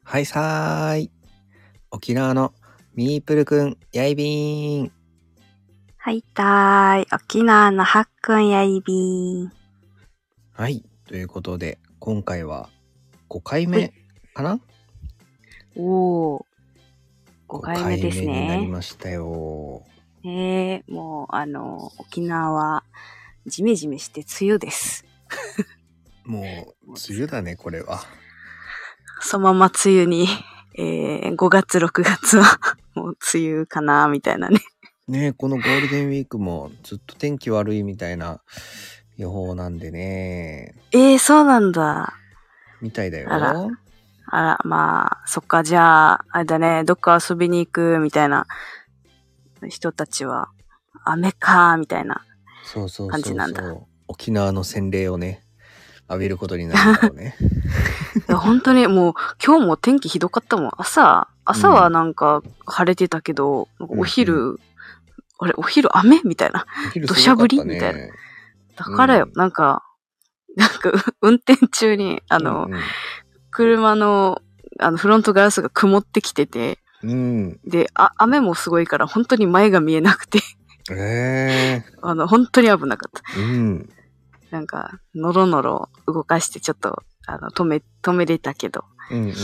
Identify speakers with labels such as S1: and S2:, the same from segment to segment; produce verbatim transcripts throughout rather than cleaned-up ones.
S1: はいさーい。沖縄のミープルくん、やいびーん。
S2: はいたーい。沖縄のはっくんやいびーん。
S1: はい。ということで、今回はごかい
S2: ほい。
S1: めかな
S2: おー、ご
S1: ?ご
S2: 回目
S1: 回
S2: です
S1: 目になり
S2: ね。
S1: ましたよ。
S2: えー、もう、あの、沖縄は、ジメジメして梅雨です。
S1: もう、梅雨だね、これは。
S2: そのまま梅雨に、えー、ごがつ、ろくがつは、もう梅雨かな、みたいなね。
S1: ねえ、このゴールデンウィークもずっと天気悪いみたいな予報なんでね。
S2: えー、そうなんだ。
S1: みたいだ
S2: あら、
S1: よ。
S2: あら、まあ、そっか、じゃあ、あれだね、どっか遊びに行く、みたいな人たちは、雨か、みたいな
S1: そうそう
S2: 感じなんだ。
S1: そうそう。沖縄の洗礼をね、浴びることになるんだろうね。
S2: いや本当にもう今日も天気ひどかったもん。朝、朝はなんか晴れてたけど、なんかお昼、
S1: うんう
S2: あれ、お昼雨みたいな。
S1: お昼
S2: 土砂降
S1: すごかった
S2: りみたいな。
S1: ね。
S2: だからよ、
S1: うん
S2: なんか、なんか運転中に、あの、
S1: うん
S2: 車の、あの、フロントガラスが曇ってきてて、
S1: うん。うん。
S2: で、あ、雨もすごいから本当に前が見えなくて、
S1: ええ
S2: あの、本当に危なかった。
S1: ー。うん。
S2: なんか、のろのろ動かしてちょっと、あの、止め、止めれたけど。
S1: うんうんうん。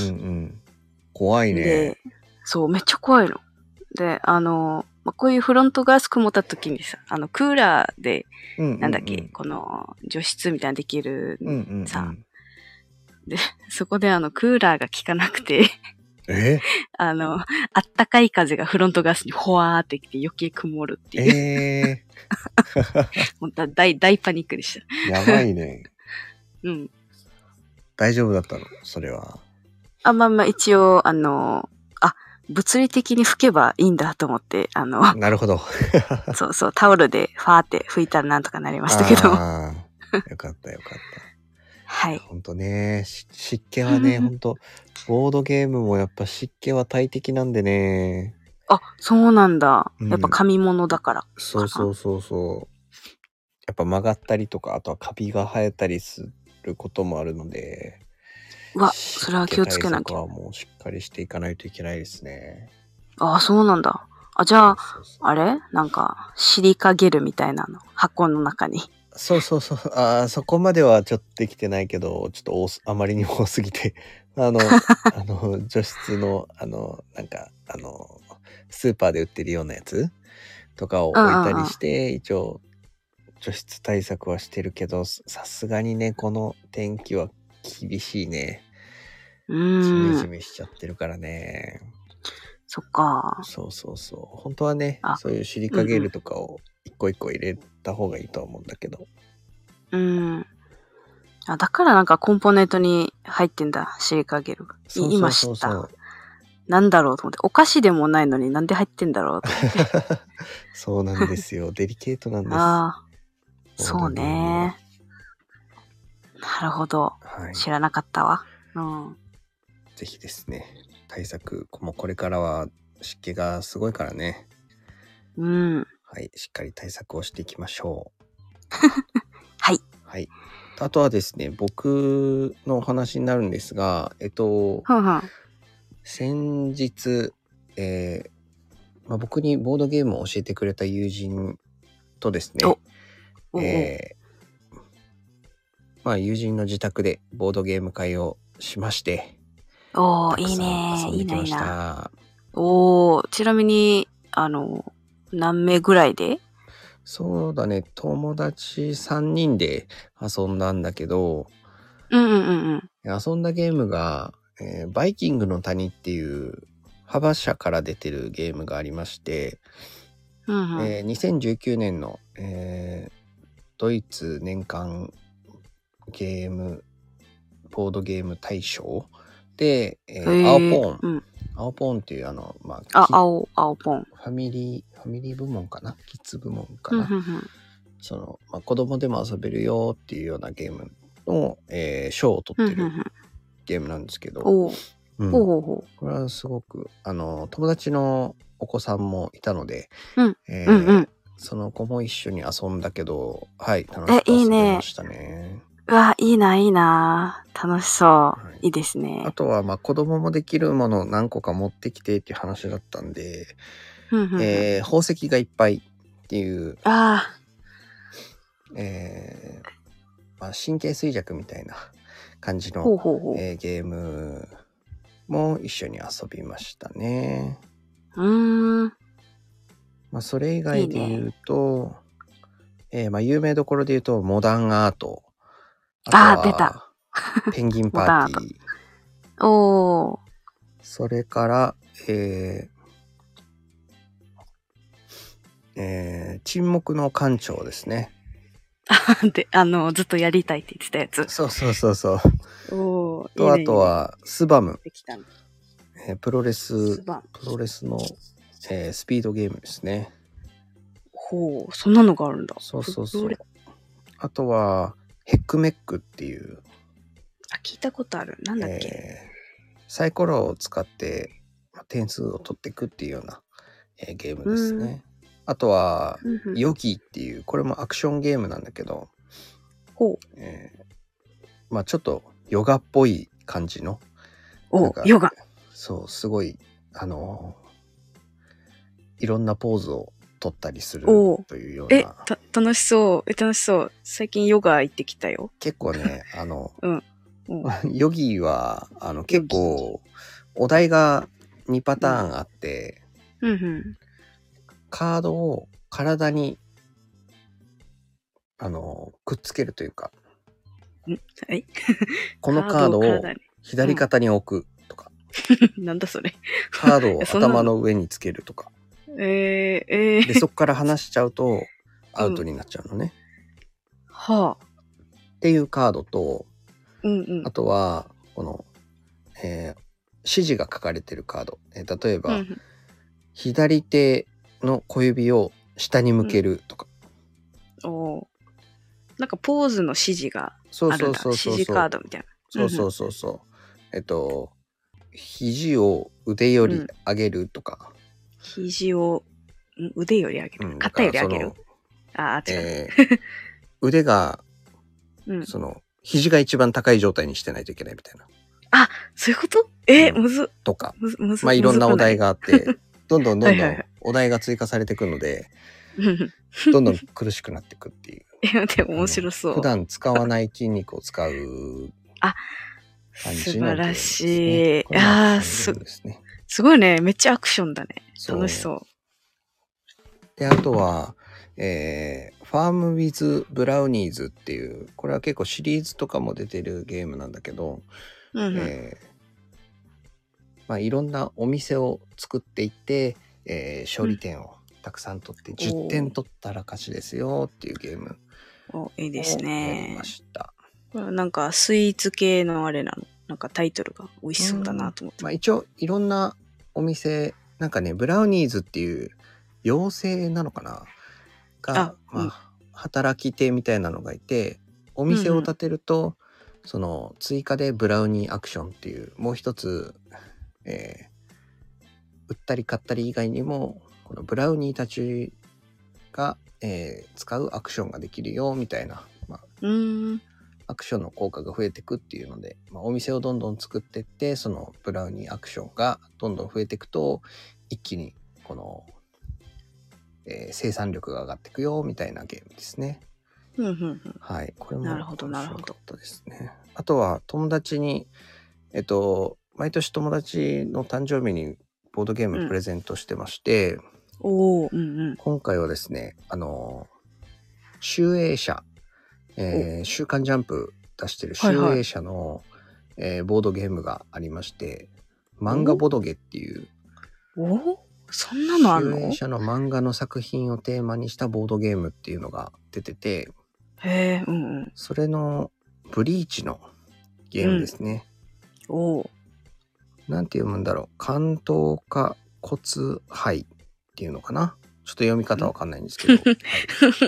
S1: 怖いね。
S2: で、そう、めっちゃ怖いの。で、あの、まあ、こういうフロントガラス曇った時にさ、あの、クーラーで、
S1: うんうんうん。
S2: なんだっけ、この、除湿みたいなのできる、
S1: うんうんうん。
S2: さ、で、そこであの、クーラーが効かなくて、
S1: え
S2: あの、あったかい風がフロントガラスにほわーってきて余計曇るっていう。
S1: え
S2: 本当は大、大パニックでした。
S1: ー。やばいね。
S2: うん。
S1: 大丈夫だったのそれは。
S2: あ、まあまあ、一応、あの、あ、物理的に拭けばいいんだと思って、あの、
S1: なるほど。
S2: そうそう、タオルでファーって拭いたらなんとかなりましたけど。
S1: ああ。よかったよかった。
S2: はい。
S1: ほんとね、し湿気はね、ほんと、ボードゲームもやっぱ湿気は大敵なんでね。
S2: あ、そうなんだ。
S1: うん
S2: やっぱ紙物だからかな。
S1: そうそうそうそう。やっぱ曲がったりとか、あとはカビが生えたりすることもあるので、
S2: うわ、それは気をつけなきゃ。
S1: 湿気対策はもうしっかりしていかないといけないですね。
S2: あ、そうなんだ。あ、じゃあ、
S1: そうそうそう
S2: あれなんか、シリカゲルみたいなの。箱の中に。
S1: そうそうそう。あーそこまではちょっとできてないけど、ちょっと多すあまりにも多すぎて、あの、あの、除湿の、あの、なんか、あの、スーパーで売ってるようなやつとかを置いたりして、一応、除湿対策はしてるけど、さすがにね、この天気は厳しいね。
S2: う
S1: ジメ
S2: ーん。
S1: ジメしちゃってるからね。
S2: そっか。
S1: そうそうそう。本当はね、
S2: あ
S1: そういうシリカゲルとかを一個一個入れた方がいいとは思うんだけど。
S2: うーん。あ、だからなんかコンポーネントに入ってんだ。シリカゲルが。
S1: そうそう
S2: 今知った。
S1: そうそう。
S2: なんだろうと思って。お菓子でもないのになんで入ってんだろうと思って。
S1: そうなんですよ。デリケートなんです。
S2: ああ、
S1: ボー
S2: そう
S1: ドゲームは
S2: ね。なるほど。
S1: はい。
S2: 知らなかったわ。うん。
S1: ぜひですね、対策、もうこれからは湿気がすごいからね。
S2: うん。
S1: はい、しっかり対策をしていきましょう。
S2: はい。
S1: はい。あとはですね、僕のお話になるんですが、えっと、
S2: ふんふん。
S1: 先日、えーまあ、僕にボードゲームを教えてくれた友人とですね、
S2: おおお
S1: えーまあ、友人の自宅でボードゲーム会をしまして、
S2: おー、いい
S1: たくさん
S2: ね
S1: 遊んできまし
S2: いいな、いいな。
S1: た。
S2: おー、ちなみに、あの、何名ぐらいで？
S1: そうだね、友達さんにんで遊んだんだけど、
S2: うんうんうんうん。
S1: 遊んだゲームが、えーバイキングの谷っていう幅社から出てるゲームがありまして、
S2: うんうん。
S1: えーにせんじゅうきゅうねんの、えードイツ年間ゲームボードゲーム大賞で、えー
S2: へー
S1: 青ポーン、
S2: うん。
S1: 青ポーンっていうあの、まあ、
S2: あ、
S1: キ
S2: 青、青ポン。
S1: ファミリーファミリー部門かな、キッズ部門かな、
S2: ふんふんふん。
S1: その、まあ、子供でも遊べるよっていうようなゲームの、えー賞を取ってる
S2: ふんふんふん。
S1: ゲームなんですけど、
S2: おー、
S1: うん
S2: ほうほうほ
S1: これはすごくあの友達のお子さんもいたので、
S2: うん
S1: えー
S2: うんうん。
S1: その子も一緒に遊んだけど、はい、楽しく
S2: え、いい
S1: 遊べ
S2: ね。
S1: ましたね。
S2: うわ、いいな、いいな。楽しそう。
S1: は
S2: いいです
S1: あ
S2: ね。
S1: とは、まあ、子供もできるものを何個か持ってきてっていう話だったんで、
S2: ふんふんふん。
S1: えー宝石がいっぱいっていう、
S2: あ
S1: えーまあ、神経衰弱みたいな感じ
S2: あ、ほ
S1: の、
S2: うほうほう。
S1: えーゲームも一緒に遊びましたね。
S2: うーん。
S1: まあ、それ以
S2: いい
S1: 外で言
S2: ね。
S1: うと、えーまあ、有名どころで言うと、モダンアート。あと
S2: ああ、出た。
S1: は、ペンギンパ
S2: モダンアート。
S1: ーティー。
S2: おー。
S1: それから、えーえー沈黙の艦長ですね。
S2: で、あの、ずっとやりたいって言ってたやつ。
S1: そうそうそうそう。
S2: おー、い
S1: と、
S2: いね、
S1: あ
S2: いいね。
S1: とは、スバム。
S2: できたね。
S1: えープロレス
S2: ス、バン。
S1: プロレスの、えースピードゲームですね。
S2: ほう、そんなのがあるんだ。
S1: そうそうそう
S2: プロレ。
S1: あとは、ヘックメックっていう、
S2: あ、聞いたことある。なんだっけ。
S1: えーサイコロを使ってまあ点数を取っていくっていうような、えーゲームです
S2: うーん。
S1: ね。あとは、
S2: ふんふん。
S1: ヨギっていう、これもアクションゲームなんだけど、
S2: ほう。
S1: えーまあちょっとヨガっぽい感じの、なんか、
S2: おヨガ。
S1: そう、すごい、あのーいろんなポーズを取ったりする
S2: お
S1: というよう
S2: え、
S1: な、
S2: た、楽しそう。え、楽しそう。最近ヨガ行ってきたよ。
S1: 結構ね、あの、
S2: うん。うん。
S1: ヨギは、あの、
S2: ヨ
S1: 結
S2: ギ。
S1: 構、お題がにパターンあって、
S2: うんうん。
S1: カードを体に、あの、くっつけるというか、
S2: え
S1: このカードを
S2: 体に。
S1: 左肩に置くとか、
S2: なんだそれ。
S1: カードを
S2: えそんなの
S1: 頭の上につけるとか、
S2: えー、えー、
S1: で、そこから離しちゃうと、アウトになっちゃうのね。
S2: はあ。
S1: っていうカードと、
S2: うんうん
S1: あ。とは、この、えー指示が書かれてるカード。えー例えば、
S2: うんうん
S1: 左手の小指を下に向けるとか。
S2: おーなんかポーズの指示が
S1: そう
S2: あるんだ。
S1: そうそうそう
S2: 指示カードみたいな。
S1: そうそうそうそう。えっと、肘を腕より上げるとか。
S2: 肘をん腕より上げる。
S1: うん、
S2: 肩より上げる
S1: だか。
S2: ああ、違う。
S1: えー腕が、
S2: うん。
S1: その、肘が一番高い状態にしてないといけないみたいな。
S2: あ、そういうことえ、
S1: うん
S2: むず、
S1: とか。
S2: むず、むず、
S1: まあいろんなお題
S2: が。
S1: があって、どんどんどんどん
S2: はいはいはい
S1: お題が追加されていくので、
S2: うん
S1: どんどん苦しくなっていくっていう。
S2: いや、でも面白そう。
S1: 普段使わない筋肉を使う
S2: あ、
S1: 感
S2: 素
S1: じのゲームです
S2: 晴らし
S1: ね。
S2: い。
S1: これもア
S2: ああ、
S1: クションゲー
S2: す、
S1: ムですね。
S2: すごいね。めっちゃアクションだね。
S1: そう
S2: 楽しそう。
S1: で、あとは、えー、ファームウィズ・ブラウニーズっていう、これは結構シリーズとかも出てるゲームなんだけど、
S2: うんうん。
S1: えーまあ、いろんなお店を作っていって、えー勝利点をたくさん取って、じゅってん取ったら勝ちですよっていうゲーム
S2: お、いい
S1: を
S2: です
S1: やり
S2: ね
S1: ま。した。
S2: これはなんかスイーツ系のあれなの。なんかタイトルが美味しそうだなと思って。
S1: まあ、一応いろんなお店、なんかね、ブラウニーズっていう妖精なのかなが、
S2: あ
S1: まあ、
S2: うん
S1: 働き手みたいなのがいて、お店を建てると、その追加でブラウニーアクションっていうもう一つ、えー売ったり買ったり以外にもこのブラウニーたちが、えー使うアクションができるよみたいな、まあ、
S2: うーん。
S1: アクションの効果が増えていくっていうので、まあ、お店をどんどん作っていってそのブラウニーアクションがどんどん増えていくと一気にこの、えー生産力が上がっていくよみたいなゲームですね。
S2: うんうんうん。
S1: はい、これも
S2: なるほど
S1: 面
S2: なるほど
S1: 白かったですね。あとは友達にえっと毎年友達の誕生日にボードゲームプレゼントしてまして、
S2: おお、うんうん。
S1: 今回はですねあの集英社、えー週刊ジャンプ出してる集英社の、えーボードゲームがありまして漫画ボドゲっていう
S2: おそんなのあんの？
S1: 集英社の漫画の作品をテーマにしたボードゲームっていうのが出てて、
S2: へえ、うんうん。
S1: それのブリーチのゲームですね。
S2: おお。
S1: なんて読むんだろう。関東化骨灰っていうのかな。ちょっと読み方わかんないんですけど、はい、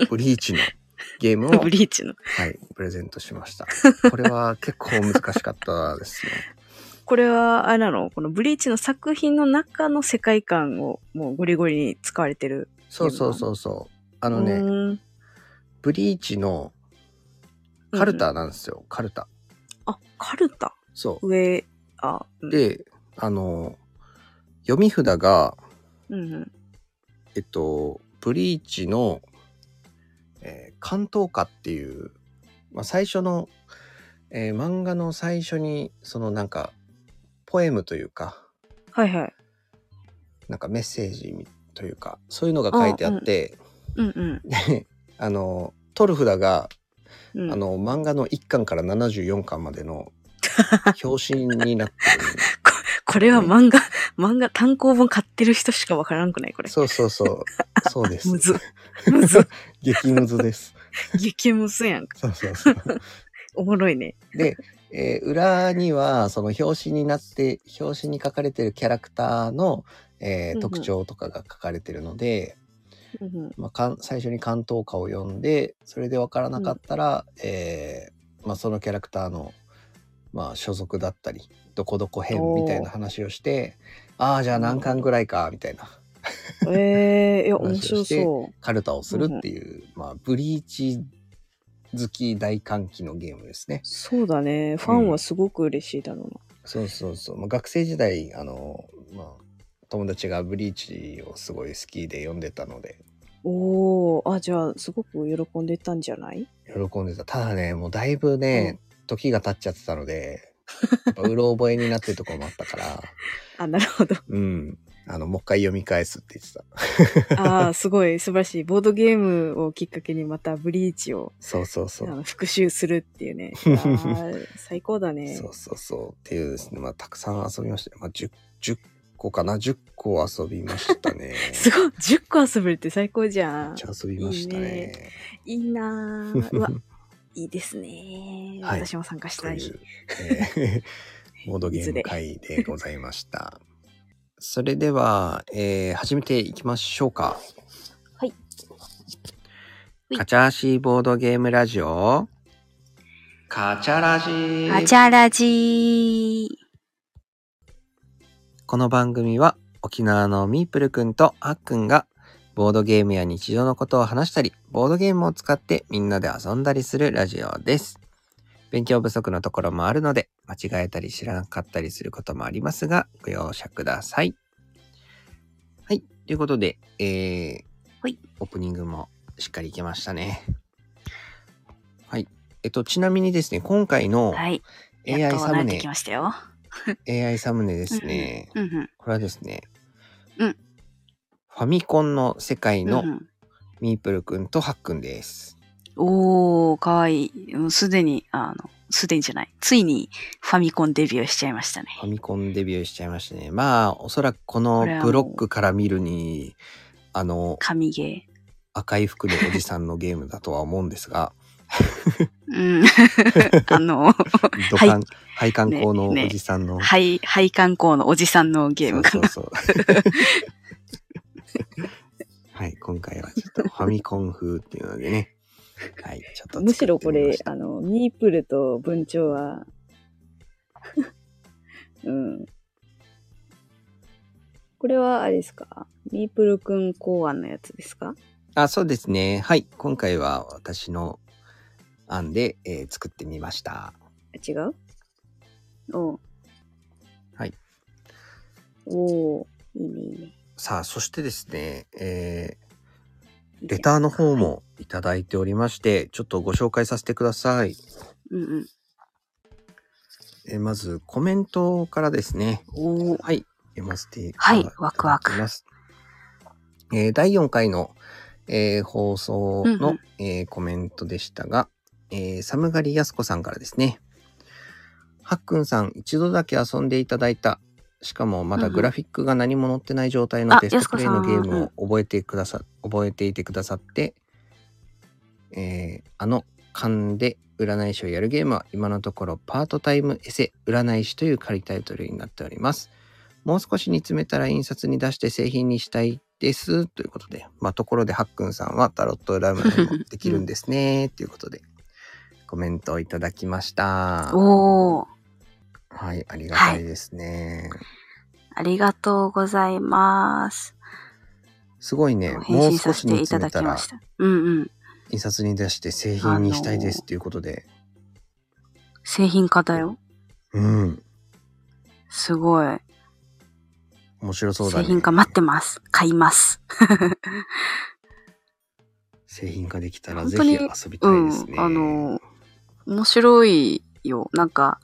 S1: ブリーチのゲームを
S2: ブリーチの。
S1: はい、プレゼントしました。これは結構難しかったですね。
S2: これは、あれなのこのブリーチの作品の中の世界観をもうゴリゴリに使われてる。
S1: そうそうそうそう。あ
S2: あ
S1: のね、ブリーチのカルタなんですよ、うんうん、カルタ。
S2: あ、カルタ
S1: そ
S2: 上、あ、う
S1: う。
S2: ん。
S1: で、あの、読み札が、
S2: うんうん。
S1: えっと、ブリーチの、えー関東歌っていう、まあ、最初の、えー漫画の最初に、そのなんか、ポエムというか、
S2: はいはい。
S1: なんかメッセージというか、そういうのが書い
S2: あ、
S1: てあって、
S2: うんうん。
S1: で、あの、取る札が、
S2: うん。
S1: あの、漫画のいっかんからななじゅうよんかんまでの表紙になってるん
S2: ここれは
S1: ね。
S2: 漫画、漫画単行本買ってる人しかわからんくないこれ。
S1: そうそうそう。そうです。
S2: むず。むず。
S1: 激ムズです。
S2: 激ムズやんか。
S1: そうそうそう。
S2: おもろいね。
S1: で、えー裏には、その表紙になって、表紙に書かれてるキャラクターの、えー
S2: うんうん
S1: 特徴とかが書かれてるので、
S2: うんうん
S1: まあ、かん最初に関東歌を読んで、それでわからなかったら、えーまあ、そのキャラクターの、まあ、所属だったり、どこどこ編みたいな話をして、ああ、じゃあ何巻ぐらいか、みたいな
S2: ええー、いや、面白
S1: 話をして、
S2: そ
S1: カルタをするっていう、まあ、ブリーチ好き大歓喜のゲームですね。
S2: う。そうだね。ファンはすごく嬉しいだろうな。
S1: そうそうそう。まあ、学生時代、あの、まあ、友達がブリーチをすごい好きで読んでたので、
S2: おー、あ、じゃあ、すごく喜んでたんじゃない？
S1: 喜んでた。ただね、もうだいぶね、時が経っちゃってたので、やっぱうろ覚えになってるところもあったから
S2: あ、なるほど。
S1: うんあのもう一回読み返すって言ってた。
S2: ああ、すごい素晴らしい。ボードゲームをきっかけにまたブリーチを
S1: そうそうそう
S2: あの復習するっていうね。いやー最高だね。
S1: そうそうそうっていうですね、まあたくさん遊びましたね。まあ 10, 10個かなじゅっこ遊びましたね。
S2: すごい !じゅっこ遊べるって最高じゃん。
S1: めっちゃ遊びましたね。
S2: いいね。いいなー。うわ、いいですね。
S1: はい
S2: 私も参加したい。
S1: という、えー、ボードゲーム会でございました。それでは、えー、始めていきましょうか。
S2: はい。
S1: カチャーシーボードゲームラジオ。カチャラジー。
S2: カチャラジー。
S1: この番組は沖縄のミープルくんとあっくんがボードゲームや日常のことを話したり、ボードゲームを使ってみんなで遊んだりするラジオです。勉強不足のところもあるので、間違えたり知らなかったりすることもありますが、ご容赦ください。はい。ということで、えー、
S2: はい。
S1: オープニングもしっかりいけましたね。はい。えっと、ちなみにですね、今回の エーアイ サムネ、
S2: やっと慣れてきましたよ。
S1: エーアイ サムネですね。
S2: うんうんうんうん、
S1: これはですね、
S2: うん、
S1: ファミコンの世界の
S2: うんうん、
S1: ミープルくんとハックんです。
S2: おー、かわいい。もうすでに、あの、すでにじゃない。ついにファミコンデビューしちゃいましたね。
S1: ファミコンデビューしちゃいましたね。まあ、おそらくこのブロックから見るに、あの、
S2: 神ゲー。
S1: 赤い服のおじさんのゲームだとは思うんですが。
S2: うん。あの、
S1: 土管、配管工のおじさんの。
S2: ねね、配、配管工のおじさんのゲームかな。
S1: そうそうそう。はい、今回はちょっとファミコン風っていうのでね。はい、ちょっと
S2: むしろこれ、あの、ミープルと文鳥は、うん。これはあれですか？ミープルくん考案のやつですか？
S1: あ、そうですね。はい。今回は私の案で、えー、作ってみました。
S2: 違う？おう。
S1: はい。
S2: おー、いいねいいね。
S1: さあ、そしてですね、えー、レターの方もいただいておりまして、はい、ちょっとご紹介させてください。
S2: うんうん。
S1: えー、まず、コメントからですね。
S2: おー。
S1: はい。読ませていた
S2: はい、
S1: だきます。
S2: ワクワク。
S1: えー、だいよんかいの、えー、放送の、うんうんえー、コメントでしたが、えー、サムガリヤスコさんからですね。はっくんさん、一度だけ遊んでいただいた。しかもまだグラフィックが何も載ってない状態のテストプレイのゲームを覚えてくださ、うん、覚えていてくださって、えー、あの勘で占い師をやるゲームは今のところパートタイムエセ占い師という仮タイトルになっております。もう少し煮詰めたら印刷に出して製品にしたいですということで、まあところではっくんさんはタロット占いもできるんですねということでコメントをいただきました。
S2: おー。
S1: はい、ありがたいですね、はい。
S2: ありがとうございます。
S1: すごいね、もう少し煮詰めたら、うんうん、印刷に出して製品にしたいですっていうことで。
S2: 製品化だよ。
S1: ううん。
S2: すごい。
S1: 面白そうだね。
S2: 製品化待ってます。買います。
S1: 製品化できたらぜ
S2: 本当に、
S1: ひ遊びたいですね。
S2: うん、あの、面白いよ。なんか、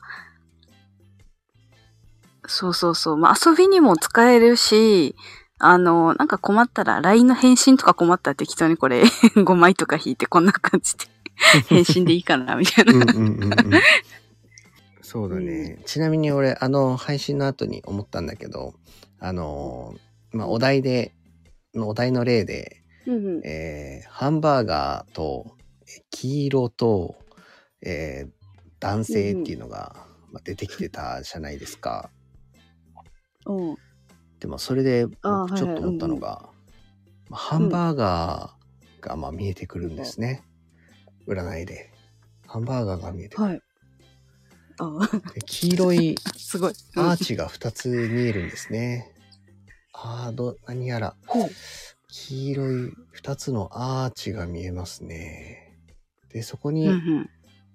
S2: そうそうそう。まあ、遊びにも使えるし、あの、なんか困ったら、ライン の返信とか困ったら適当にこれごまいとか引いてこんな感じで返信でいいかなみたいな。
S1: うんうんうんうん。そうだね。うん、ちなみに俺、あの、配信の後に思ったんだけど、あの、まあ、お題で、お題の例で、うんうん、えー、ハンバーガーと黄色と、えー、男性っていうのが出てきてたじゃないですか。うん、でもそれで僕ちょっと思ったのが、はいはいうんうん、ハンバーガーがまあ見えてくるんですね。うん、占いで。ハンバーガーが見えてくる。はい、あで黄色いすごい、うん、アーチがふたつ見えるんですね。ああ、ど、何やら。黄色いふたつのアーチが見えますね。で、そこに、うんうん、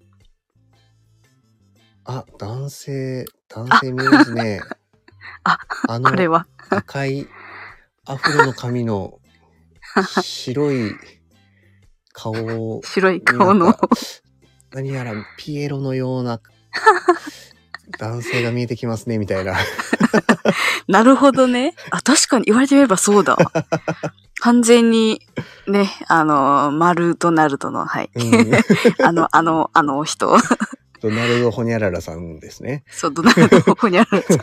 S1: あ、男性、男性見えますね。あ、あの、これは赤いアフロの髪の白い顔、白い顔の何やらピエロのような男性が見えてきますねみたいな。なるほどね。あ、確かに言われてみればそうだ。完全にね、あの、マルドナルドの、はい。うん、あの、あの、あの人。ドナルド・ホニャララさんですね。そう、ドナルド・ホニャララさん。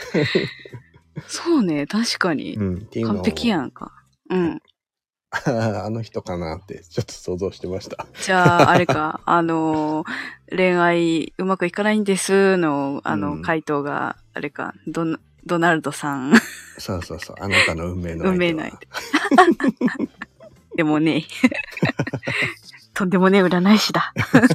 S1: そうね、確かに。うん、っていうの完璧やんか。うん。あの人かなってちょっと想像してました。じゃあ、あれか、あの、恋愛うまくいかないんですの、あの、うん、回答が、あれか、ドナ、ドナルドさん。そうそうそう、あなたの運命の相手は。運命の相手。でもね、とんでもねえ占い師だ。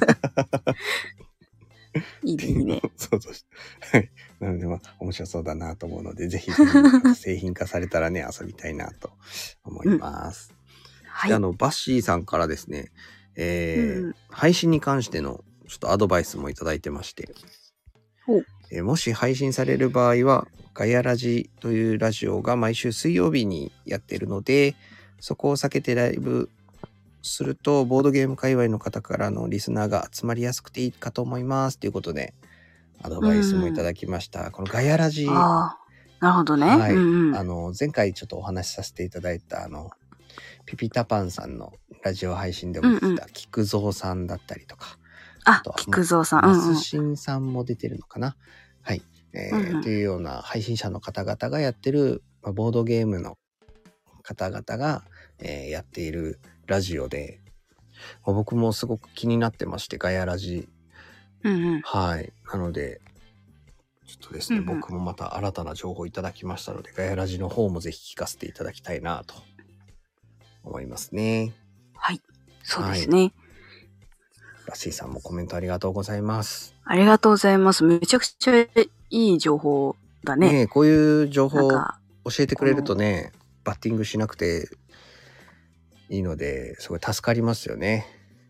S1: いいね、いいね。そうそう。はい。なので、まあ、面白そうだなと思うので、ぜひぜひ製品化されたらね、遊びたいなと思います。うん、はい。で、あの、バッシーさんからですね、えーうん、配信に関してのちょっとアドバイスもいただいてまして、えー、もし配信される場合は、ガヤラジというラジオが毎週水曜日にやってるので、そこを避けてライブするとボードゲーム界隈の方からのリスナーが集まりやすくていいかと思いますということでアドバイスもいただきました。このガヤラジ、あなるほどね。はい、うんうん、あの前回ちょっとお話しさせていただいたあのピピタパンさんのラジオ配信でも出てた菊蔵さんだったりとか、うんうん、あと菊蔵さん、マスシンさんも出てるのかな、はい、えーうんうん、というような配信者の方々がやってる、まあ、ボードゲームの方々が、えー、やっているラジオで、僕もすごく気になってまして、ガヤラジ。うんうん、はい。なので、ちょっとですね、うんうん、僕もまた新たな情報いただきましたので、ガヤラジの方もぜひ聞かせていただきたいなと思いますね。はい。そうですね。はい、ラッシーさんもコメントありがとうございます。ありがとうございます。めちゃくちゃいい情報だね。ねえ、こういう情報教えてくれるとね、バッティングしなくていいので、すごい助かりますよね。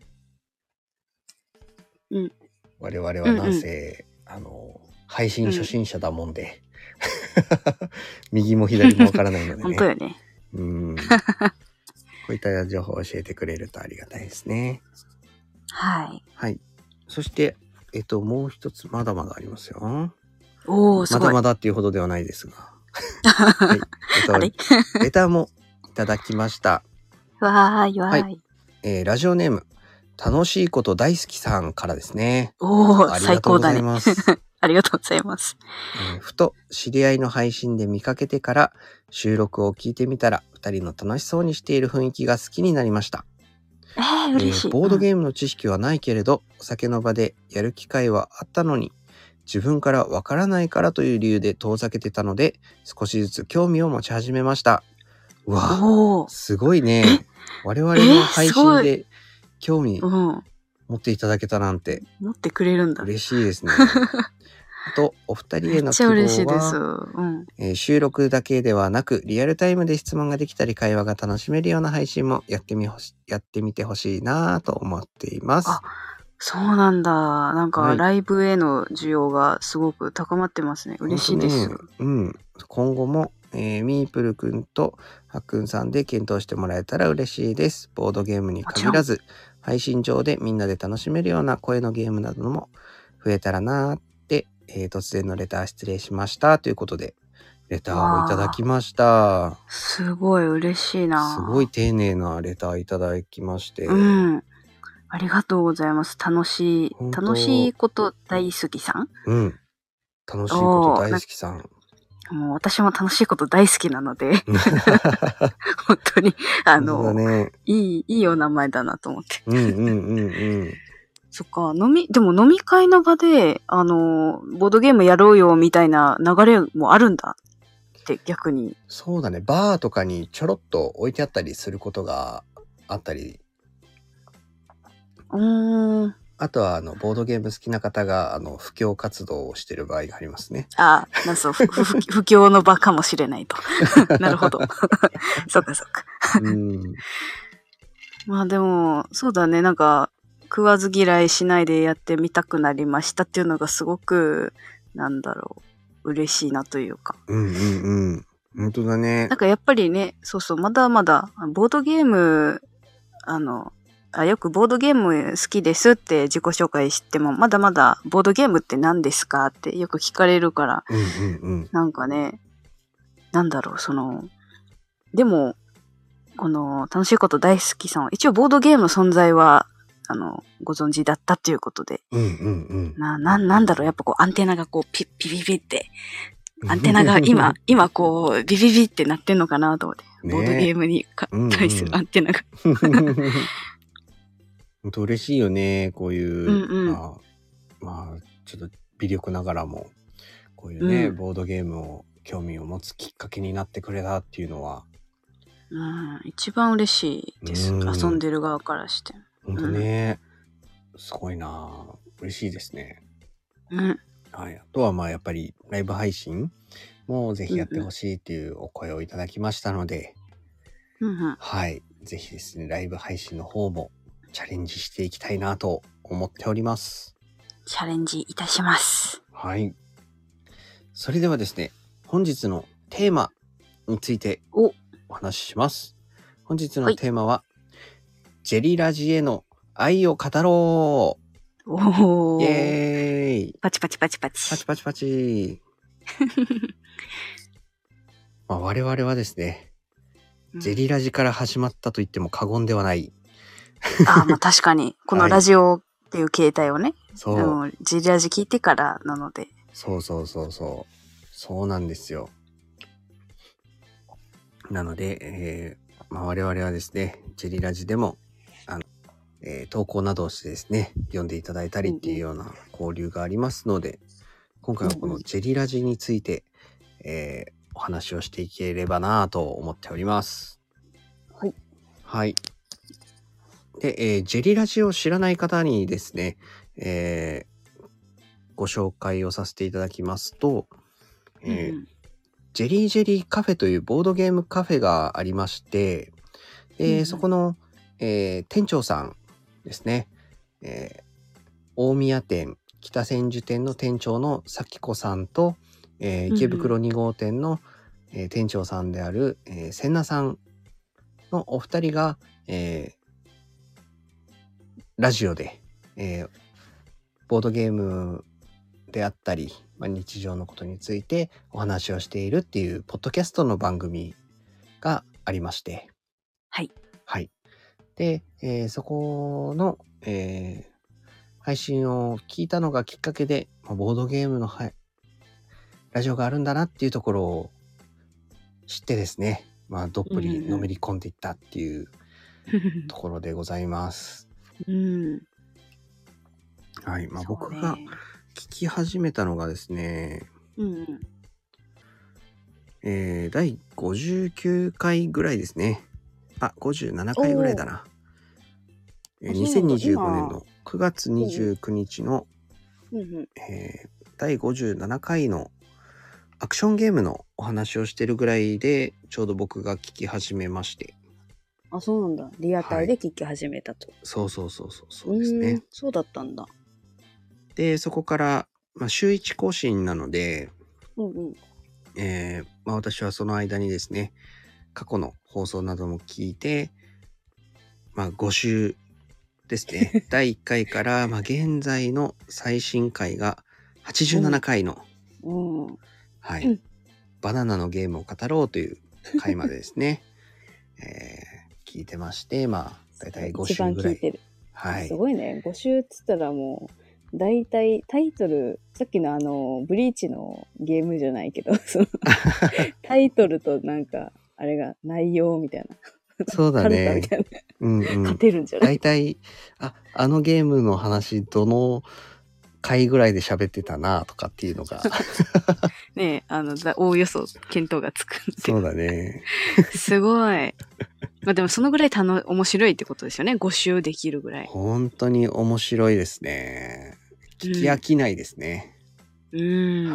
S1: うん。我々はなんせ、うんうん、あの、配信初心者だもんで、うん、右も左もわからないのでね。本当よね。うん。こういった情報を教えてくれるとありがたいですね。はい。はい。そして、えっと、もう一つ、まだまだありますよ。おー、すごい。まだまだっていうほどではないですが。はい。えっと、レターもいただきました。わーいわーい。はい。えー、ラジオネーム、楽しいこと大好きさんからですね。おー、最高だね。ありがとうございます。ありがとうございます。えー、ふと知り合いの配信で見かけてから収録を聞いてみたら、二人の楽しそうにしている雰囲気が好きになりました。えー、嬉しい。えー、ボードゲームの知識はないけれど、うん、お酒の場でやる機会はあったのに、自分からわからないからという理由で遠ざけてたので、少しずつ興味を持ち始めました。うわぁ、すごいね。我々の配信で興味持っていただけたなんて。持ってくれるんだ。嬉しいですね。あと、お二人への希望は、めっちゃ嬉しいです。うんえー、収録だけではなく、リアルタイムで質問ができたり、会話が楽しめるような配信もやってみほし、やってみてほしいなと思っています。あ、
S2: そうなんだ。なんか
S1: はい。
S2: ライブへの需要がすごく高まってますね。嬉しいです。
S1: ね、うん。今後も、えー、ミープルくんとはっくんさんで検討してもらえたら嬉しいです。ボードゲームに限らず、配信上でみんなで楽しめるような声のゲームなども増えたらなーって、えー、突然のレター失礼しましたということで、レターをいただきました。
S2: すごい嬉しいな。
S1: すごい丁寧なレターいただきまして。
S2: うん。ありがとうございます。楽しい、楽しいこと大好きさん？
S1: うん。楽しいこと大好きさん。
S2: もう私も楽しいこと大好きなので、本当に、あの、ね、いい、いいお名前だなと思って。
S1: うんうんうんうん。
S2: そっか、飲み、でも飲み会の場で、あの、ボードゲームやろうよみたいな流れもあるんだって逆に。
S1: そうだね。バーとかにちょろっと置いてあったりすることがあったり。
S2: うーん。
S1: あとは、あの、ボードゲーム好きな方が、あの、布教活動をしている場合がありますね。
S2: ああ、なんそう、布教の場かもしれないと。なるほど。そっかそっか。うん。まあでも、そうだね。なんか、食わず嫌いしないでやってみたくなりましたっていうのがすごく、なんだろう、嬉しいなというか。
S1: うんうんうん。本当だね。
S2: なんかやっぱりね、そうそう、まだまだ、ボードゲーム、あの、あよくボードゲーム好きですって自己紹介しても、まだまだボードゲームって何ですかってよく聞かれるから、
S1: うんうんうん、
S2: なんかね、なんだろう、その、でも、この楽しいこと大好きさんは、一応ボードゲームの存在は、あの、ご存知だったということで、
S1: うんうんうん、
S2: な、な、なんだろう、やっぱこうアンテナがこうピッピピピって、アンテナが今、今こうビビビってなってんのかなと思って、ね、ボードゲームに対するアンテナが。
S1: 本当嬉しいよね、こういう、
S2: うんうん、
S1: まあ、まあ、ちょっと微力ながらも、こういうね、うん、ボードゲームを興味を持つきっかけになってくれたっていうのは、
S2: うん、一番嬉しいです。遊んでる側からして。
S1: 本当ね、うん、すごいな、嬉しいですね。
S2: うん。
S1: はい。あとはまあやっぱりライブ配信もぜひやってほしいっていうお声をいただきましたので、
S2: うんうん、
S1: はい。ぜひですね、ライブ配信の方もチャレンジしていきたいなと思っております。
S2: チャレンジいたします。
S1: はい。それではですね、本日のテーマについてお話しします。本日のテーマは、はい、ジェリラジへの愛を語ろう。
S2: おー。
S1: イエーイ。
S2: パチパチパチパチ。
S1: パチパチパチ。まあ、我々はですね、ジェリラジから始まったと言っても過言ではない。
S2: ああ、まあ確かに。このラジオっていう形態をね。
S1: そう。
S2: ジェリラジ聞いてからなので。
S1: そうそうそうそう。そうなんですよ。なので、えーまあ、我々はですね、ジェリラジでも、あの、えー、投稿などをしてですね、読んでいただいたりっていうような交流がありますので、今回はこのジェリラジについて、えー、お話をしていければなと思っております。
S2: はい。
S1: はい。で、えー、ジェリラジを知らない方にですね、えー、ご紹介をさせていただきますと、えーうん、ジェリージェリーカフェというボードゲームカフェがありまして、で、うん、そこの、えー、店長さんですね、えー、大宮店、北千住店の店長の咲子さんと、えー、池袋に号店の、えー、店長さんである、えー、千奈さんのお二人が、えー、ラジオで、えー、ボードゲームであったり、まあ、日常のことについてお話をしているっていうポッドキャストの番組がありまして、
S2: はい。
S1: はい。で、えー、そこの、えー配信を聞いたのがきっかけで、まあ、ボードゲームの、はい、ラジオがあるんだなっていうところを知ってですね、まあ、どっぷりのめり込んでいったっていうところでございます。
S2: うん、
S1: はい、まあ、僕が聞き始めたのがですね、
S2: うん
S1: えー、だいごじゅうきゅうかいぐらいですね。あ、ごじゅうななかいぐらいだな。えー、にせんにじゅうごねんのくがつにじゅうくにちの、
S2: うんうん
S1: えー、だいごじゅうななかいのアクションゲームのお話をしてるぐらいでちょうど僕が聞き始めまして、
S2: あ、そうなんだ。リアタイで聞き始めたと。
S1: そうそうそうそうそうですね。
S2: そうだったんだ。
S1: で、そこから、まあ、週いち更新なので、
S2: うんうん。
S1: えーまあ、私はその間にですね、過去の放送なども聞いて、まあ、ご週ですね。だいいっかいから、まあ、現在の最新回がはちじゅうななかいの、
S2: うんうん、
S1: はい、うん、バナナのゲームを語ろうという回までですね、えー、聞いてまして、まあ、だいたいご週ぐらい。
S2: 一番聞いてる。
S1: はい。
S2: すごいね。ご週っつったらもう、だいたいタイトル、さっきのあの、ブリーチのゲームじゃないけど、そのタイトルとなんか、あれが内容みたいな。
S1: そうだね。
S2: カルタみたいな。
S1: うんうん。
S2: 勝てるんじゃない？
S1: だいたい、あ、あのゲームの話、どの回ぐらいで喋ってたなとかっていうのが。
S2: ねえ、あの、おおよそ見当がつくんで。
S1: そうだね。
S2: すごい。まあでもそのぐらいたの面白いってことですよね。ご週できるぐらい。
S1: 本当に面白いですね。聞き飽きないですね。
S2: うん。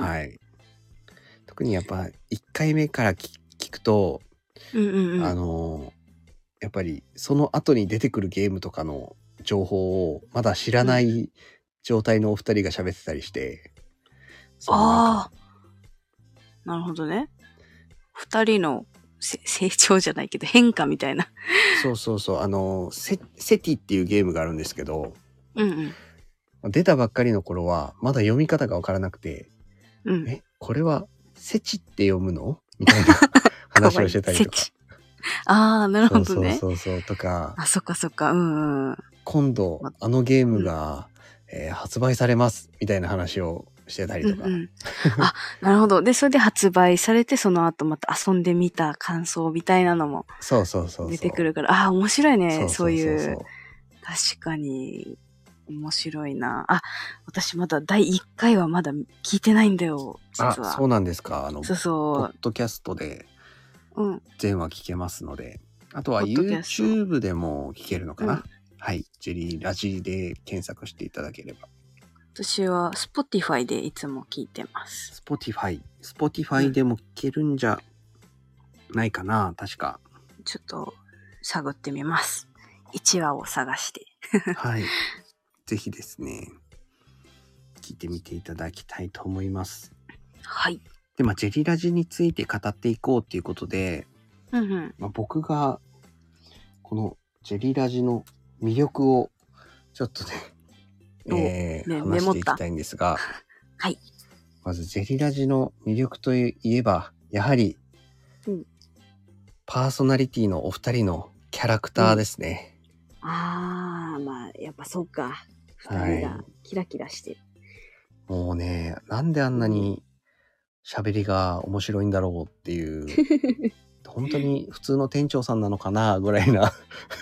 S1: はい。特にやっぱいっかいめから聞くと、
S2: うんうんうん、
S1: あの、やっぱりその後に出てくるゲームとかの情報をまだ知らない状態のお二人が喋ってたりして、
S2: うん、ああ、なるほどね。二人の成長じゃないけど変化みたいな。
S1: そうそうそう、あのセセティっていうゲームがあるんですけど、
S2: うん
S1: うん、出たばっかりの頃はまだ読み方が分からなくて、
S2: うん、
S1: えこれはセチって読むのみたいな話をしてたりとか。
S2: ああ、なるほどね。
S1: そうそうそうそうとか。
S2: あ、そっかそっか。うんうん。
S1: 今度あのゲームが、うん、えー、発売されますみたいな話をしてたりとか。
S2: うんうん、あ、なるほど。で、それで発売されて、その後また遊んでみた感想みたいなのも
S1: そうそうそう
S2: 出てくるから、ああ、面白いね。そう
S1: そう
S2: いう。確かに、面白いな。あ、私まだだいいっかいはまだ聞いてないんだよ、実は。
S1: あ、そうなんですか。あの、
S2: そうそう。
S1: ポッドキャストで全話聞けますので、うん、あとは YouTube でも聞けるのかな、うん、はい。ジェリーラジで検索していただければ。
S2: 私は Spotify でいつも聞いてます。
S1: Spotify。Spotify でも聞けるんじゃないかな、うん、確か。
S2: ちょっと探ってみます。いちわを探して。
S1: はい。ぜひですね、聞いてみていただきたいと思います。
S2: はい。
S1: で、まあ、ジェリラジについて語っていこうということで、
S2: うんうん
S1: まあ、僕がこのジェリラジの魅力をちょっとね、えー、話していきたいんですが、
S2: はい。
S1: まずジェリラジの魅力といえば、やはり、
S2: うん、
S1: パーソナリティのお二人のキャラクターですね。
S2: うん、ああ、まあやっぱそうか。二人がキラキラしてる。
S1: はい、もうね、なんであんなに喋りが面白いんだろうっていう、本当に普通の店長さんなのかなぐらいな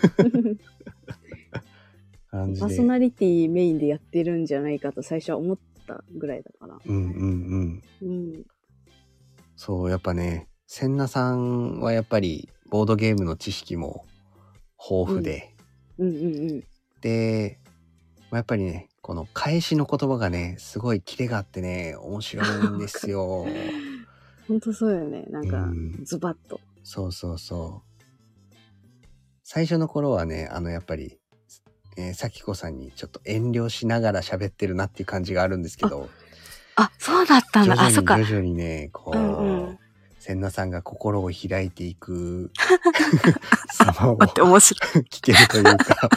S1: 感じで。
S2: パーソナリティメインでやってるんじゃないかと最初は思ったぐらいだから。
S1: うんうんうん。うん、そう、やっぱね、千奈さんはやっぱりボードゲームの知識も豊富で、
S2: うん、うんうんうん。
S1: で、やっぱりね、この返しの言葉がね、すごいキレがあってね、面白いんですよ。
S2: 本当そうよね。なんか、ズバッと。
S1: そうそうそう。最初の頃はね、あの、やっぱり、えー、咲子さんにちょっと遠慮しながら喋ってるなっていう感じがあるんですけど。
S2: あ、あそうだったんだ。あ、そっか。
S1: 徐々にね、こう、うんうん、千奈さんが心を開いていく様を聞けるというか。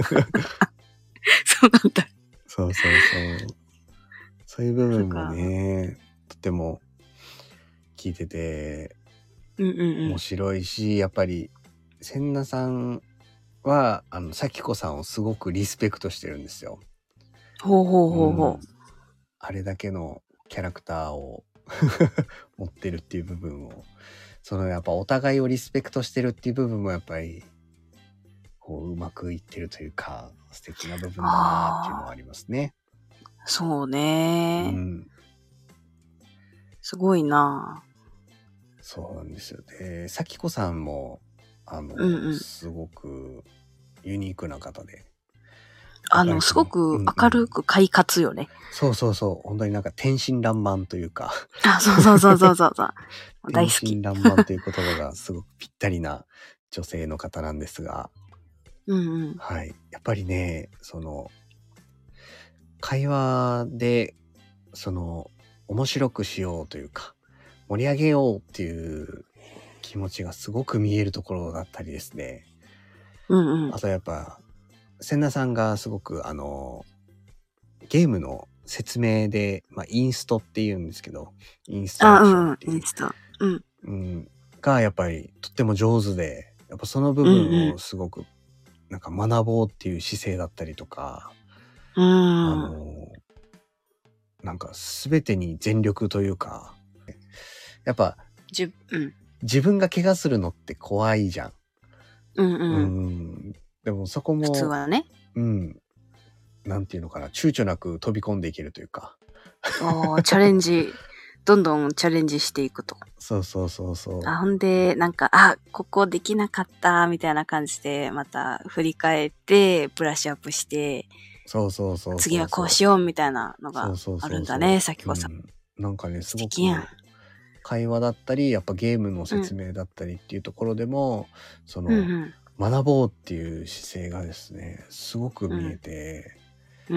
S2: そうなんだ。
S1: そうそうそう。そういう部分もね、とても聞いてて、
S2: うんうんうん、
S1: 面白いし、やっぱり、千奈さんは、あの、咲子さんをすごくリスペクトしてるんですよ。
S2: ほうほうほうほう。うん、
S1: あれだけのキャラクターを持ってるっていう部分を、そのやっぱお互いをリスペクトしてるっていう部分もやっぱり、こう、うまくいってるというか、素敵な部分だなっていうのはありますね。
S2: そうね、うん。すごいな。
S1: そうなんですよ。で、咲子さんも、あの、うんうん、すごくユニークな方で。
S2: あの、すごく明るく快活よね、うんうん。
S1: そうそうそう。本当になんか天真爛漫というか。
S2: あ、そうそうそうそうそう。大好き。
S1: 天真爛漫という言葉がすごくぴったりな女性の方なんですが、
S2: うんうん。
S1: はい。やっぱりね、その、会話で、その、面白くしようというか、盛り上げようっていう気持ちがすごく見えるところだったりですね。
S2: うんうん。
S1: あとやっぱ、千田さんがすごく、あの、ゲームの説明で、まあ、インストって言うんですけど、インストラ
S2: あ、
S1: ク
S2: うんうん。
S1: ションっていう、
S2: インスタ。うん。
S1: うん、がやっぱりとっても上手で、やっぱその部
S2: うん
S1: 分を
S2: うん。
S1: すごくなんか学ぼうっていう姿勢だったりとか、
S2: う
S1: あ
S2: ーん。
S1: の、なんか全てに全力というか、やっぱ
S2: じゅうん。
S1: 自分が怪我するのって怖いじゃん。
S2: うん
S1: う
S2: うん。
S1: ん。でもそこ
S2: 普通
S1: も、
S2: はね。
S1: うん、なんていうのかな、躊躇なく飛び込んでいけるというか。
S2: おー、チャレンジ、どんどんチャレンジしていくと。
S1: そうそうそうそ
S2: あ、
S1: う。
S2: ほんで、なんか、あ、ここできなかった、みたいな感じで、また振り返って、ブラッシュアップして、
S1: そうそうそう
S2: 次は
S1: そうそう。
S2: こうしよう、みたいなのが
S1: そうそう
S2: あ
S1: そうそ
S2: るんだね、さき
S1: う。う
S2: こさん。
S1: ん。なんかね、すご
S2: 素敵やん。
S1: く会話だったり、やっぱゲームの
S2: うん。
S1: 説明だったりっていうところでも、そ
S2: うんう
S1: の、
S2: ん。
S1: 学ぼうっていう姿勢がですね、すごく見え
S2: うん。
S1: て、
S2: うん。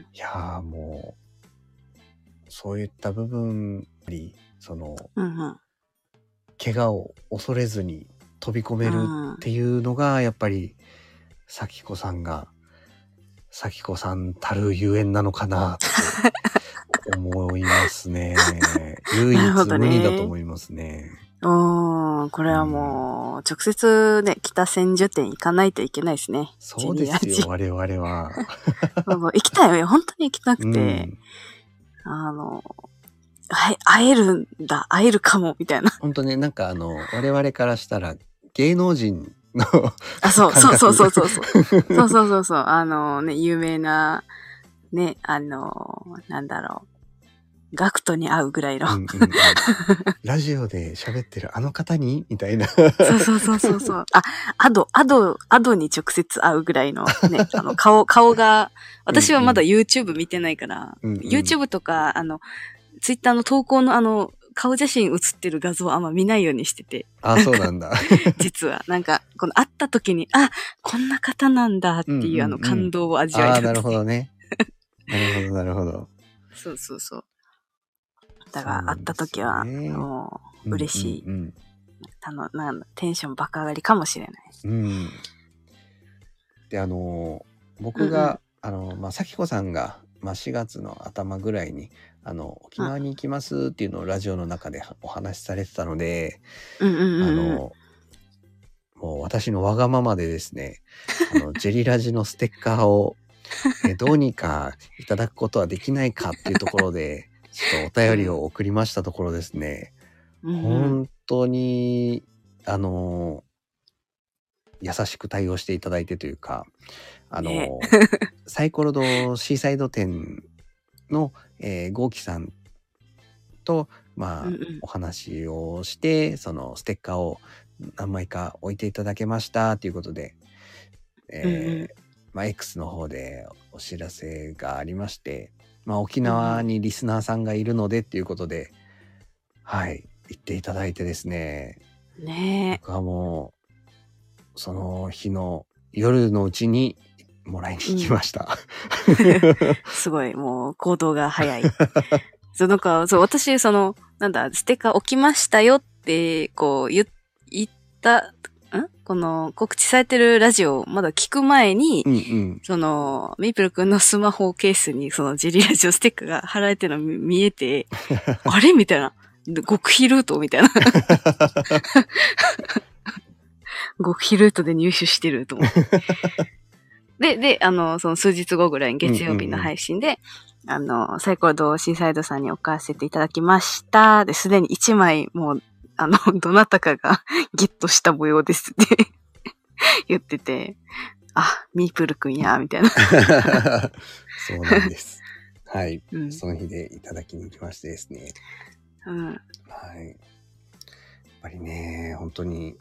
S1: いやーもう、そういった部分に、その、
S2: うんうん。
S1: 怪我を恐れずに飛び込める
S2: うん。
S1: っていうのが、やっぱり、咲子さんが、咲子さんたるゆえんなのかなって思いますね。唯
S2: なるほど
S1: 一無二だと
S2: ね。
S1: 思いますね。
S2: おー、これは
S1: うん。
S2: もう、直接ね、北千住店行かないといけないですね。ジ
S1: そう
S2: ェニ
S1: ですよ、
S2: ーラジ。
S1: 我々は。
S2: そうそう、行きたいよ。本当に行きたく
S1: う
S2: て、
S1: ん。
S2: あの、会え、会えるんだ、会えるかも、みたいな。
S1: ほんとね、なんかあの、我々からしたら、芸能人の
S2: あ、そう、そうそう
S1: 感覚。
S2: そうそうそう。そうそうそうそう。あのね、有名な、ね、あの、なんだろう。ガクトに会うぐらいの。
S1: うんうんうん。ラジオで喋ってるあの方にみたいな。
S2: そうそうそうそうそう。あ、アド、アド、アドに直接会うぐらいのね、あの、顔、顔が、私はまだ YouTube 見てないから、
S1: うんうん、
S2: YouTube とか、あの、Twitter の投稿のあの、顔写真写ってる画像はあんま見ないようにしてて。
S1: あ、そうなんだ。
S2: 実は、なんか、この会った時に、あ、こんな方なんだっていう、
S1: うんうんうん、
S2: あの感動を味わい
S1: ああ、
S2: たくて。
S1: なるほどね。なるほど、なるほど。
S2: そうそうそう。だ
S1: そう
S2: から、会った時は、
S1: ね、
S2: もう、嬉しい。
S1: うんうんうん、
S2: あの、なんテンション爆上がりかもしれない。
S1: うん。で、あの、僕が、
S2: うんうん、
S1: あの、まあ、咲子さんが、まあ、しがつの頭ぐらいに、あの、沖縄に行きますっていうのをラジオの中でお話しされてたので、
S2: うんうんうんうん、
S1: あの、もう私のわがままでですね、あの、ジェリラジのステッカーを、えどうにかいただくことはできないかっていうところで、ちょっとお便りを送りましたところですね、
S2: うんうん、
S1: 本当に、あの、優しく対応していただいてというか、あの、
S2: ね、
S1: サイコロ堂シーサイド店の、えー、ゴーキさんと、まあ、
S2: うんうん、
S1: お話をして、そのステッカーを何枚か置いていただけましたということで、えー
S2: うんうん、
S1: まあ、X の方でお知らせがありまして、まあ、沖
S2: うんう
S1: 縄
S2: ん、
S1: にリスナーさんがいるのでっていうことで、はい、言っていただいてですね、
S2: ね
S1: 僕はもう、その日の夜のうちにもらいに行きました。
S2: うん、すごい、もう行動が早い。そう、なんか、そう、私、その、なんだ、ステッカー置きましたよって、こう、言、言った、んこの、告知されてるラジオをまだ聞く前に、
S1: うんうん、
S2: その、メイプル君のスマホケースに、その、ジェリラジオステッカーが貼られてるの見えて、あれみたいな。極秘ルートみたいな。極秘ルートで入手してると思って。で、で、あの、その数日後ぐらいに月曜日の配信で、うんうんうん、あの、サイコロ堂シーサイドさんに置かせていただきました。で、すでにいちまいもう、あの、どなたかがゲットした模様ですって言ってて、あ、ミープルくんや、みたいな。
S1: そうなんです。はい、うん。その日でいただきに行きましてですね。
S2: うん。
S1: はい。やっぱりね、本当に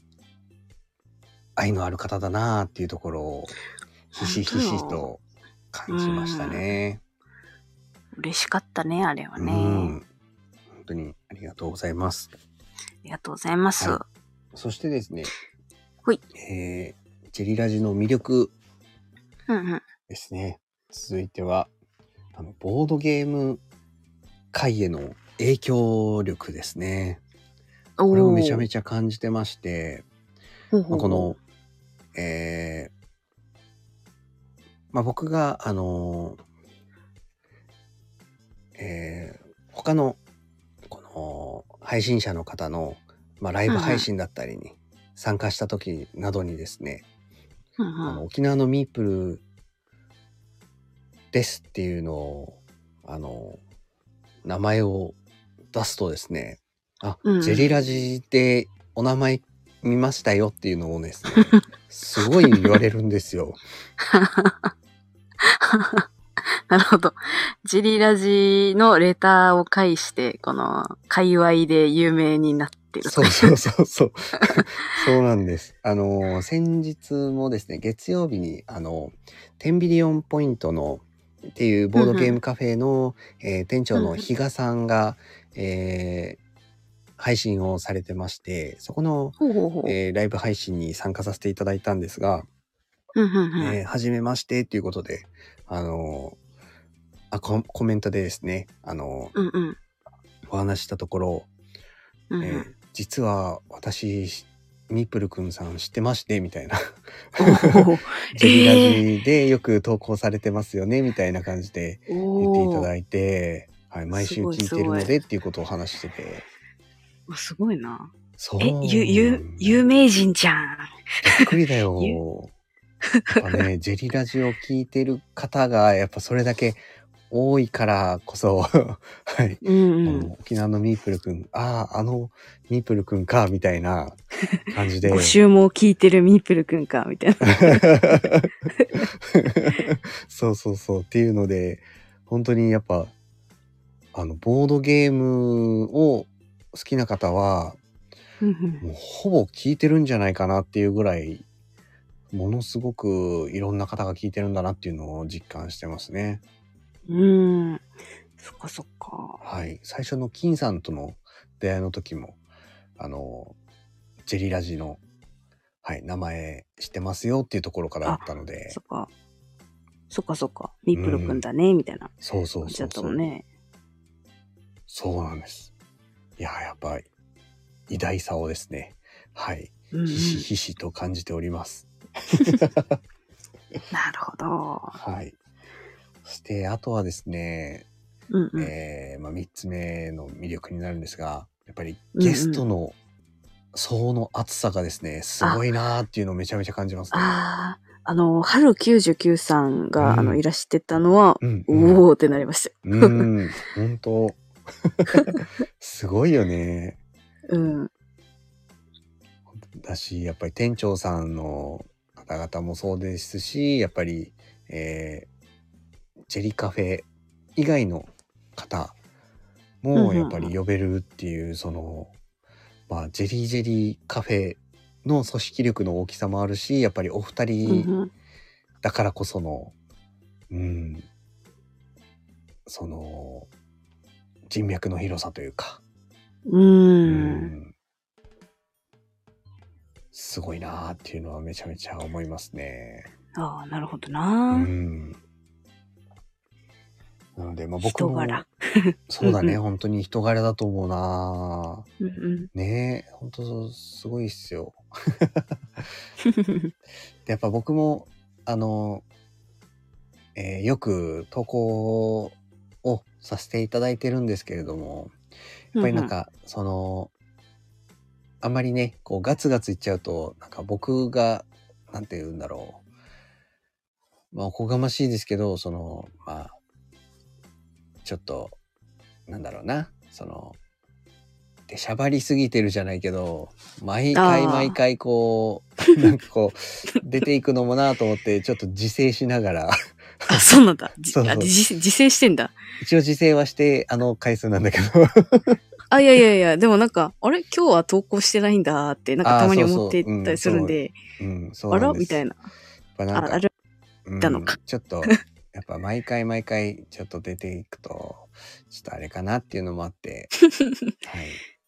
S1: 愛のある方だなっていうところをひしひしと感じましたね。
S2: 嬉しかったね、あれはね。うん。
S1: 本当にありがとうございます。
S2: ありがとうございます。
S1: はい、そしてですね、
S2: ほい。
S1: えー、ジェリラジの魅力
S2: うんうん。
S1: ですね。続いては、あの、ボードゲーム界への影響力ですね。これをめちゃめ
S2: ち
S1: ちゃ感じてまして、
S2: ゃ。ほうほうほう。
S1: まあ、この、えー、まあ、僕が、あの、えー、他の、この、配信者の方の、まあ、ライブ配信だったりに参加した時などにですね、
S2: うんうん、
S1: あの沖縄のミープルですっていうのを、あの、名前を出すとですね、あ、
S2: うんうん、
S1: ジェリラジでお名前見ましたよっていうのをですね、すごい言われるんですよ。
S2: なるほど。ジェリラジのレターを介して、この、界隈で有名になってる。
S1: そうそうそうそう。そうなんです。あの、先日もですね、月曜日に、あの、テンビリオンポイントのっていうボードゲームカフェの、うんうん、えー、店長の比嘉さんが、うん、えー、配信をされてまして、そこの、
S2: ほうほうほう、
S1: えー、ライブ配信に参加させていただいたんですが、
S2: うんうんうん、
S1: えー、はじめましてっていうことで、あの、あ コ, コメントでですね、あの、
S2: うんうん、
S1: お話したところ、
S2: うんうん、
S1: えー、実は私ミープルくんさん知ってましてみたいなジェリラジでよく投稿されてますよねみたいな感じで言っていただいて、はい、毎週聞いてるのでっていうことを話してて、
S2: すごいな。
S1: そう、
S2: え、ゆ、ゆ、有名人じゃん。
S1: びっくりだよ。やっぱね、ジェリラジを聞いてる方がやっぱそれだけ多いからこそはい、うんうん、沖縄のミープルくん、ああ、あのミープルくんかみたいな感じで
S2: ご週も聞いてるミープルくんかみたいな
S1: そうそうそうっていうので、本当にやっぱあのボードゲームを好きな方はもうほぼ聞いてるんじゃないかなっていうぐらい、ものすごくいろんな方が聞いてるんだなっていうのを実感してますね。
S2: うーん、そっかそっか。
S1: はい、最初の金さんとの出会いの時もあのジェリラジの、はい、名前知ってますよっていうところからだったので、
S2: そっかそっかそっか、ミープルくんだね、うん、みたいな。
S1: そうそうそうそう。ね、そうなんです。いややっぱり偉大さをですね、はい、うんうん、ひしひしと感じております。
S2: なるほど。
S1: はい。そしてあとはですね、うんうん、えー、まあ、みっつめの魅力になるんですが、やっぱりゲストの層の厚さがですね、すごいなーっていうのをめちゃめちゃ感じますね。
S2: ああの、春きゅうじゅうきゅうさんが、うん、あのいらしてたのは、うんうん、おーってなりました。
S1: うん、本当すごいよね。
S2: うん。
S1: だし、やっぱり店長さんの方々もそうですし、やっぱり、えー、ジェリカフェ以外の方もやっぱり呼べるっていう、うんうん、その、まあ、ジェリージェリーカフェの組織力の大きさもあるし、やっぱりお二人だからこその、うん、うん、その、人脈の広さというか、
S2: うーん、うん
S1: すごいなーっていうのはめちゃめちゃ思いますね。
S2: ああ、なるほどな。うん。
S1: なので、まあ僕も、人柄そうだね、うんうん、本当に人柄だと思うな、うんうん、ねえ、本当すごいっすよ。で、やっぱ僕も、あの、えー、よく投稿をさせていただいてるんですけれども、やっぱりなんか、うんうん、その、あんまりね、こうガツガツいっちゃうと、なんか僕が、なんて言うんだろう。まあ、おこがましいですけど、その、まあ、ちょっと、なんだろうな、その、でしゃばりすぎてるじゃないけど、毎回毎回こう、なんかこう、出ていくのもなと思って、ちょっと自制しながら。
S2: あ、そうなんだ。
S1: そうそう、
S2: あ、自、自制してんだ。
S1: 一応自制はして、あの回数なんだけど。
S2: あ、いやいやいや、でもなんか、あれ今日は投稿してないんだって、なんかたまに思ってたりするんで、
S1: うん、うん、そうなんです。
S2: あらみたいな。
S1: なんか
S2: あ、あれだのか、
S1: うん。ちょっと、やっぱ毎回毎回ちょっと出ていくと、ちょっとあれかなっていうのもあって、はい。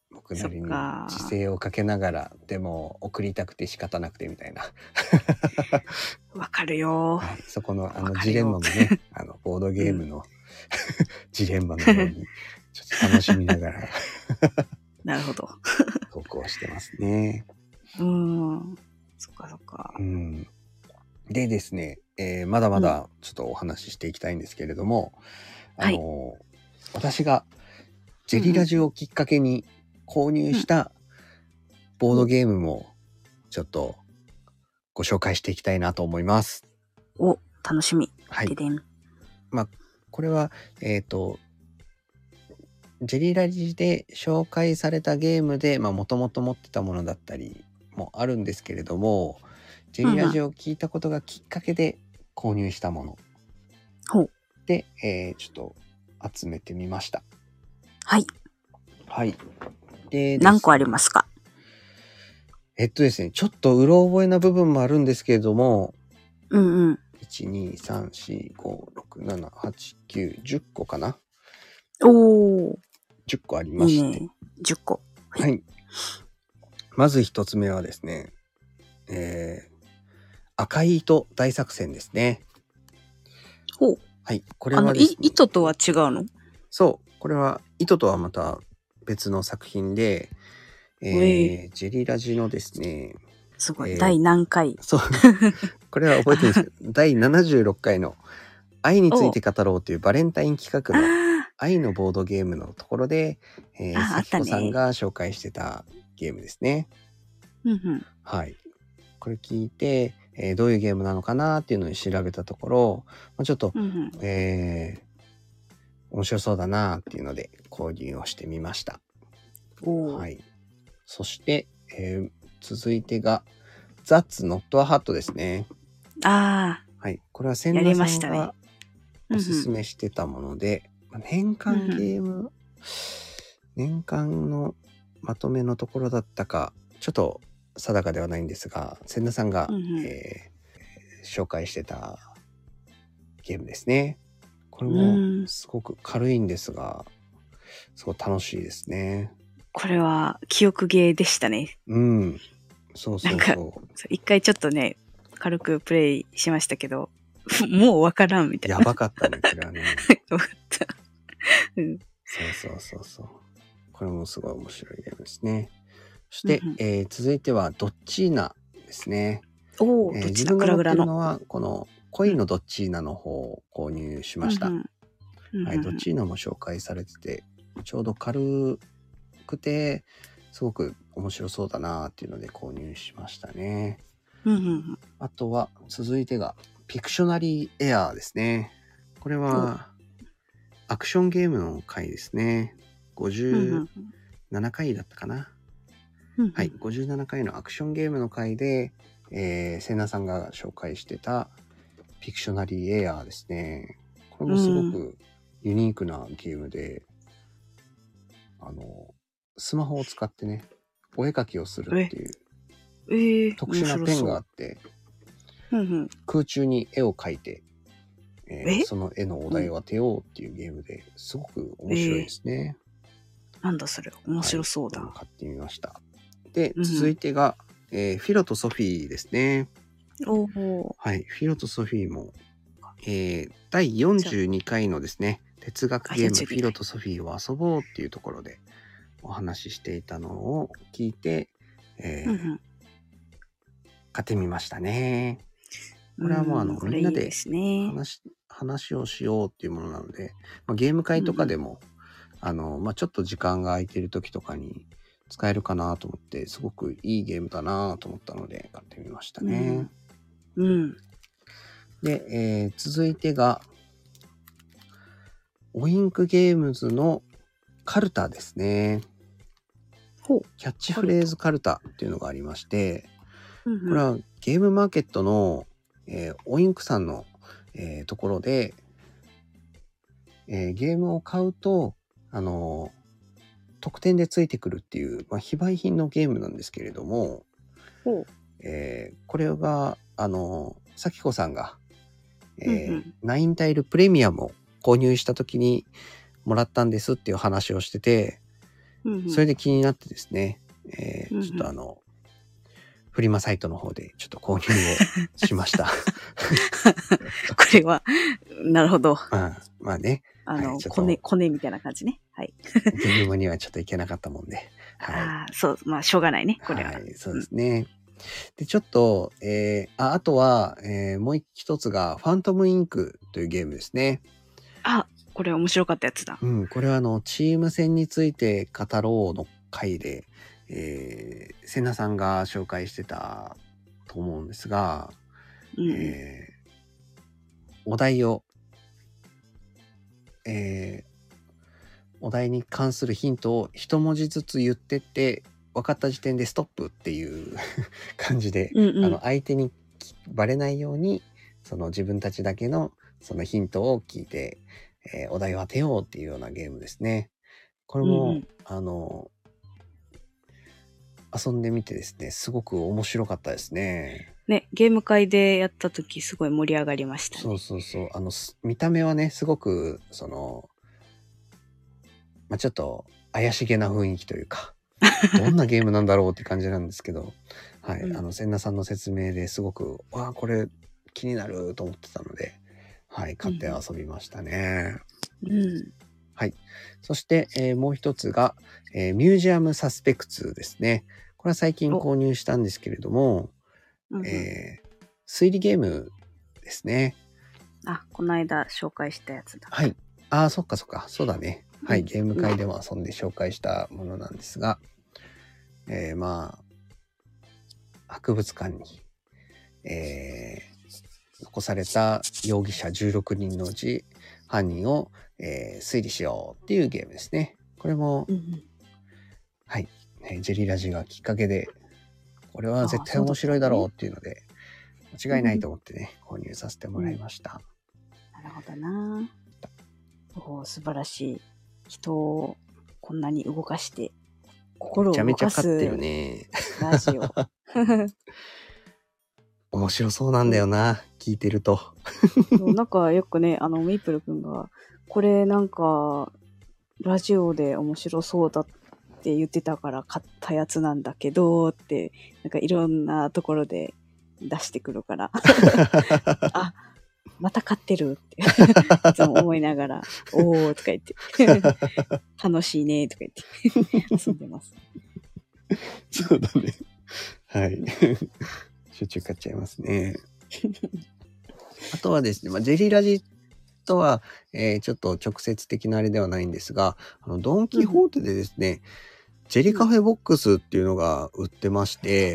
S1: 僕なりに
S2: そっか
S1: 時勢をかけながら、でも送りたくて仕方なくてみたいな。
S2: わかるよ。
S1: はい、そこのあの
S2: わかるよ
S1: ジレンマもね、あのボードゲームの、ジレンマのようにちょっと楽しみながら
S2: なるほど。
S1: 投稿してますね。
S2: うーん。そっかそっか。
S1: うん。でですね、えーまだまだちょっとお話ししていきたいんですけれども、あの私がジェリラジをきっかけに購入したボードゲームもちょっとご紹介していきたいなと思います。
S2: お、楽しみ。
S1: はい
S2: で。でん。
S1: まあ、これは、えっと、ジェリラジで紹介されたゲームで、まあ、もともと持ってたものだったりもあるんですけれども、ジェリラジを聞いたことがきっかけで購入したもの
S2: ほう。
S1: で、えーちょっと集めてみました。
S2: はい。
S1: はい。で、
S2: 何個あり
S1: す
S2: ますか？
S1: えっとですね、ちょっとうろ覚えな部分もあるんですけれども、
S2: うんうん。
S1: いち、に、さん、よん、ご、ろく、なな、はち、きゅう、じゅっこかな。
S2: おー。
S1: じゅっこありまして。
S2: いいね。じゅっこ。
S1: はい。はい、まず一つ目はですね、えー、赤い糸大作戦ですね。
S2: ほう。
S1: はい。これ
S2: あの、
S1: はですね、
S2: い糸とは違うの？
S1: そう。これは糸とはまた別の作品で、えー、ジェリラジのですね、
S2: すごい。
S1: えー
S2: 第何回？
S1: そう。これは覚えてるんですけど、だいななじゅうろっかいの愛について語ろうというバレンタイン企画の
S2: あ
S1: 愛のボードゲームのところで、えー、
S2: ああったね
S1: さきこさんが紹介してたゲームですね。
S2: ー。うんうん。
S1: はい。これ聞いて、えーどういうゲームなのかなっていうのを調べたところ、まあ、ちょっと、
S2: うんうん。
S1: えー面白そうだなっていうので購入をしてみました。
S2: おー。
S1: はい。そして、えー続いてが、That's Not a Hat ですね。
S2: あ
S1: はい。これは千
S2: やりま
S1: 奈さんが
S2: したねあ。
S1: おすすめしてたもので、まあ年間ゲーム、年間のまとめのところだったか、ちょっと定かではないんですが、千奈さんが、
S2: うんうん
S1: えー紹介してたゲームですね。これ
S2: う
S1: も
S2: ん。
S1: すごく軽いんですが、すごい楽しいですね。
S2: これは記憶ゲーでしたね。
S1: うん。そうそう
S2: なんか
S1: そう。
S2: そう一回ちょっとね、軽くプレイしましたけど、もうわからんみたいな。
S1: やばかったね、これはね。
S2: わかった。うん。
S1: そうそうそうそう。これもすごい面白いゲームですね。そして、
S2: うんうん
S1: えー続いてはドッチーナですね。
S2: おお、
S1: えー
S2: どっちだ？
S1: 自分が持って
S2: グラグラの。
S1: るのはこの恋のドッチーナの方を購入しました。
S2: うんうん
S1: はい、ドッチーナも紹介されてて、ちょうど軽くてすごく面白そうだなっていうので購入しましたね。
S2: うんうんうん
S1: あとは続いてがピクショナリーエアーですね。これはアクションゲームの回ですね。
S2: うんう
S1: 57
S2: ん
S1: 回だったかな。
S2: うんうん。
S1: はい、ごじゅうななかいのアクションゲームの回で、えー、セナさんが紹介してたピクショナリーエアーですね。これもすごくユニークなゲームで、あの、スマホを使ってね、お絵描きをするっていう
S2: ええ
S1: 特殊なペンがあって、
S2: うんうん。
S1: 空中に絵を描いて、えー
S2: え
S1: その絵のお題を当てようっていうゲームですごく面白いですね。
S2: なんだそれ、面白そうだ。
S1: はい、買ってみました。で、
S2: うん
S1: 続いてが、えーフィロとソフィーですね。
S2: おお。
S1: はい、フィロとソフィーも、えー、だいよんじゅうにかいのですね、哲学ゲーム
S2: あよんじゅうにかい
S1: フィロとソフィーを遊ぼうっていうところでお話ししていたのを聞いて、えー
S2: うんうん。
S1: 買ってみましたね。これはもうあの、
S2: んこれ
S1: みんないで
S2: いですね。
S1: 話、話をしようっていうものなので、まあ、ゲーム会とかでも、あの、まあ、ちょっと時間が空いてる時とかに使えるかなと思って、すごくいいゲームだなと思ったので買ってみましたね。
S2: うん。うん。
S1: で、えー続いてが、オインクゲームズのカルタですね。
S2: ほう。
S1: キャッチフレーズカルタっていうのがありまして、
S2: うんうん
S1: これはゲームマーケットの、えーオインクさんの、えーところで、えーゲームを買うと、あのー特典でついてくるっていう、まあ、非売品のゲームなんですけれども、
S2: ほう。
S1: えーこれが、あのー、さきこさんが、えー
S2: うんうん
S1: ナインタイルプレミアムを購入した時にもらったんですっていう話をしてて、
S2: うんうん、
S1: それで気になってですね、えー
S2: うんうん、
S1: ちょっとあの、フリマサイトの方でちょっと購入をしました。こ
S2: れは、なるほど。
S1: まあ、まあね。
S2: あの、
S1: はい、ちょっ
S2: コネ、
S1: と、
S2: コネみたいな感じね。はい。
S1: ゲームにはちょっといけなかったもんで。はい。
S2: ああ、そう、まあ、しょうがないね、これは。
S1: はい、そうですね。うん、で、ちょっと、えー、あ、あとは、えー、もう一つが、ファントムインクというゲームですね。
S2: あ、これ面白かったやつだ。
S1: うん、これはあの、チーム戦について語ろうの回で、えー、セナさんが紹介してたと思うんですが、
S2: うん、
S1: えー、お題を、えー、お題に関するヒントを一文字ずつ言ってって、分かった時点でストップっていう感じで、
S2: うんうん、
S1: あの相手にバレないように、その自分たちだけのそのヒントを聞いて、えー、お題を当てようっていうようなゲームですね。これも、うんうん、あの遊んでみてですね、すごく面白かったですね。
S2: ね、ゲーム会でやった時すごい盛り上がりましたね。
S1: そうそうそう。あの見た目はね、すごくその、まあ、ちょっと怪しげな雰囲気というか。どんなゲームなんだろうって感じなんですけど、はい、うん、あの千奈さんの説明ですごく、わあこれ気になると思ってたので、はい、買って遊びましたね。
S2: うん、
S1: はい。そして、えー、もう一つが、えー、ミュージアムサスペクツですね。これは最近購入したんですけれども、
S2: うんうん、
S1: えー、推理ゲームですね。
S2: あ、この間紹介したやつだ。
S1: はい。ああ、そっかそっか、そうだね。はい、ゲーム会でも遊んで紹介したものなんですが、えー、まあ博物館に、えー、残された容疑者じゅうろくにんのうち犯人を、えー、推理しようっていうゲームですね。これも、うんうん、はい、ジェリラジがきっかけで、これは絶対面白いだろうっていうので、間違いないと思ってね、うん、購入させてもらいました。
S2: うん、なるほどな。お、素晴らしい。人をこんなに動かして心を動かす
S1: めちゃめちゃ勝ってるね。
S2: ラジオ。
S1: 面白そうなんだよな、うん、聞いてると。
S2: なんかよくね、あのメイプルくんがこれなんかラジオで面白そうだって言ってたから買ったやつなんだけどってなんかいろんなところで出してくるからあ、また買ってるっていつも思いながらおーとか言って楽しいねとか言って遊んでます。
S1: そうだね。はい。しょっちゅう買っちゃいますね。あとはですね、まあ、ジェリラジとは、えー、ちょっと直接的なあれではないんですが、あのドン・キホーテでですね、うん、ジェリカフェボックスっていうのが売ってまして、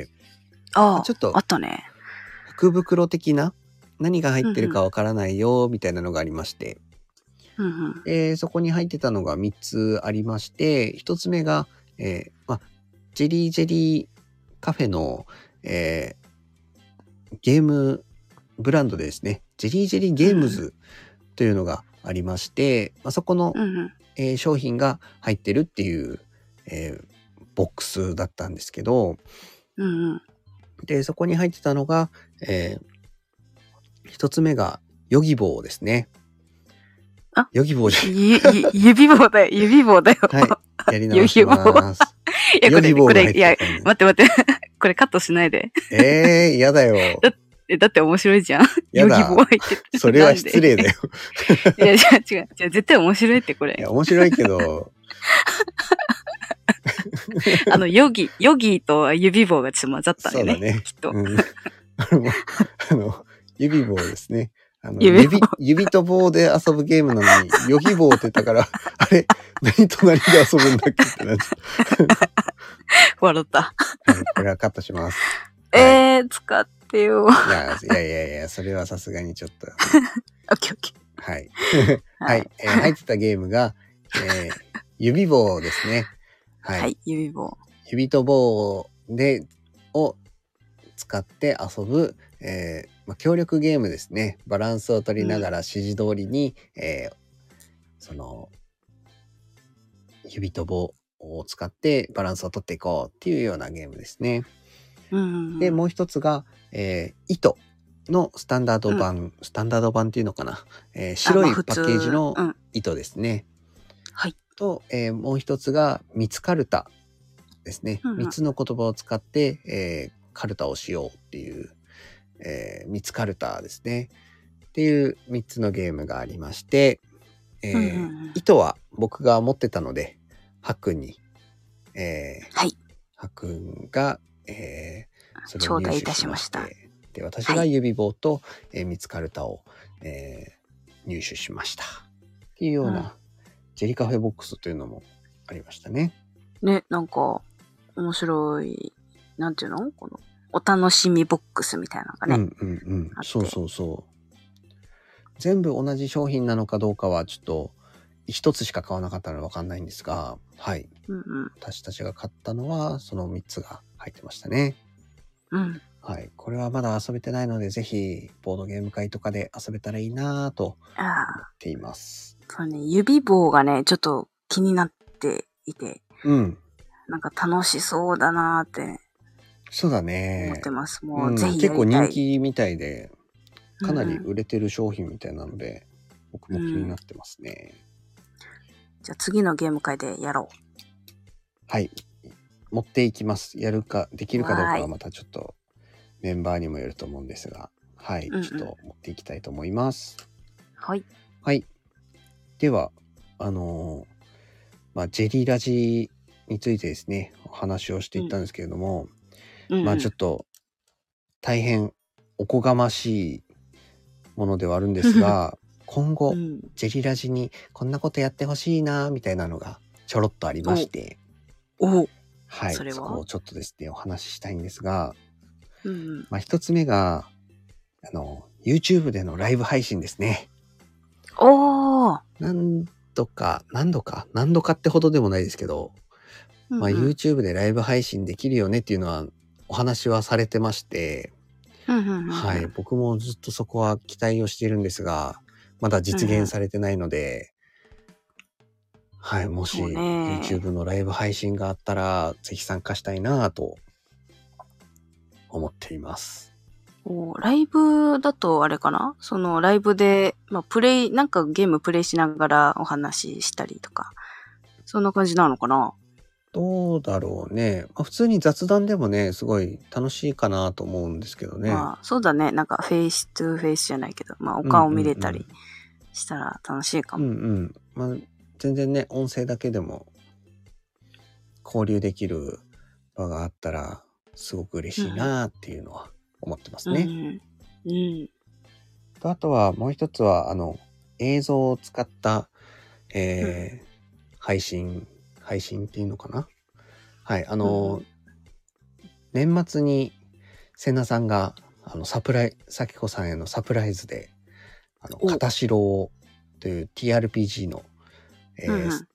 S2: ああ、
S1: ちょっと
S2: あったね。
S1: 福袋的な何が入ってるかわからないよみたいなのがありまして、
S2: うんうん、
S1: でそこに入ってたのがみっつありまして、ひとつめが、えーまあ、ジェリージェリーカフェの、えー、ゲームブランドでですね、ジェリージェリーゲームズというのがありまして、うん、まあ、そこの、うんうんえー、商品が入ってるっていう、えー、ボックスだったんですけど、
S2: うんうん、
S1: でそこに入ってたのが、えー、ひとつめがヨギボーですね。
S2: あ、
S1: ヨギボーじゃ
S2: ない指棒だよ、指棒だよ。
S1: はい、やり直します。
S2: いや、これ、これ、いや、待って待って。これカットしないで。
S1: ええー、やだよ。
S2: だって、だって面白いじゃん。ヨギボー入ってて。
S1: それは失礼だよ。
S2: いや、違う違う。じゃ絶対面白いってこれ。
S1: いや、面白いけど。
S2: あの、ヨギ、ヨギと指棒がちょっと混ざったんだよね。
S1: そうだね。
S2: きっと。
S1: うん、あの、指棒ですね。あの 指, 指と棒で遊ぶゲームなのに、ヨギ棒って言ったから、あれ何隣で遊ぶんだっけってなっちゃった。
S2: 笑った。
S1: はい、これはカットします。
S2: えー、はい、使ってよ。
S1: いや、いやいやいや、それはさすがにちょっと。
S2: オッケーオッケ
S1: ー。はい。はい、えー。入ってたゲームが、えー、指棒ですね。
S2: はい。はい、指棒。
S1: 指と棒で、を使って遊ぶ、えーまあ、協力ゲームですね。バランスを取りながら指示通りに、うんえー、その指と棒を使ってバランスを取っていこうっていうようなゲームですね。
S2: うんうんうん、
S1: でもう一つが、えー、糸のスタンダード版、うん、スタンダード版っていうのかな、えー、白いパッケージの糸ですね。
S2: うん、はい。
S1: と、えーもう一つがミツカルタですね。
S2: うんうん
S1: みっつの言葉を使って、えーカルタをしようっていう、えーミツカルタですね。っていうみっつのゲームがありまして、えー
S2: うんうんうん
S1: 糸は僕が持ってたので、ハックンに、えー
S2: はい。
S1: ハックンが、えーそれを入
S2: 頂戴いた
S1: 手しまし
S2: しました。
S1: て、で、私が指棒と、えーミツカルタを、えー入手しました。っていうような、
S2: うん
S1: ジェリカフェボックスというのもありましたね。
S2: ね、なんか、面白い、なんていうのこの、お楽しみボックスみたいなのがね。
S1: うんうんうん
S2: あっ。て
S1: そうそうそう。全部同じ商品なのかどうかはちょっと一つしか買わなかったのでわかんないんですが、はい。
S2: うんうん。
S1: 私たちが買ったのはそのみっつが入ってましたね。
S2: うん。
S1: はい。これはまだ遊べてないので、ぜひボードゲーム会とかで遊べたらいいなぁと思
S2: ああ、
S1: っています。
S2: そうね、指棒がね、ちょっと気になっていて、
S1: うん。
S2: なんか楽しそうだなーって
S1: そうだ
S2: 思
S1: ね
S2: っ。てます。もう、
S1: うん、
S2: ぜひや
S1: 結構
S2: りたい。
S1: 人気みたいで、かなり
S2: うんうん
S1: 売れてる商品みたいなので、僕も気になってますね。
S2: じゃあ次のゲーム会でやろ
S1: はい。持っていきます。やるか、できるかどうか
S2: わー
S1: はいまたちょっとメンバーにもよると思うんですが、はい。
S2: うんうん
S1: ちょっと持っていきたいと思います。
S2: う。はい。
S1: はい。では、あのーまあ、ジェリラジについてですね、お話をしていったんですけれども、
S2: うんうん、
S1: まあちょっと大変おこがましいものではあるんですが、今後、
S2: うん、
S1: ジェリラジにこんなことやってほしいなみたいなのがちょろっとありまして、
S2: お
S1: はい、
S2: それは
S1: そこをちょっとですねお話ししたいんですが、
S2: うんうん、
S1: まあ一つ目があの YouTube でのライブ配信ですね。
S2: おー、
S1: 何度か何度か何度かってほどでもないですけど、
S2: うんうん、
S1: まあ YouTube でライブ配信できるよねっていうのはお話はされてまして、
S2: うんうんうんうん、
S1: はい、僕もずっとそこは期待をしているんですが、まだ実現されてないので、はい、もし
S2: そうね
S1: YouTube のライブ配信があったら、ぜひ参加したいなぁと思っています。
S2: おライブだとあれかなそのライブで、まあ、プレイ、なんかゲームプレイしながらお話ししたりとか、そんな感じなのかな
S1: どうだろうね。まあ、普通に雑談でもね、すごい楽しいかなと思うんですけどね。
S2: まあ、そうだね。なんかフェイストゥフェイスじゃないけど、まあ、お顔見れたりしたら楽しいかも。
S1: うんうん。まあ、全然ね、音声だけでも交流できる場があったら、すごく嬉しいなっていうのは思ってますね。
S2: うんうん。うん。
S1: とあとはもう一つは、あの、映像を使った、えー配信、配信っていうのかな？はい、あの、
S2: うん
S1: 年末に瀬名さんが、あの、サプライ、さきこさんへのサプライズで、あの、
S2: お
S1: 片白という ティーアールピージー の、えー
S2: うんうん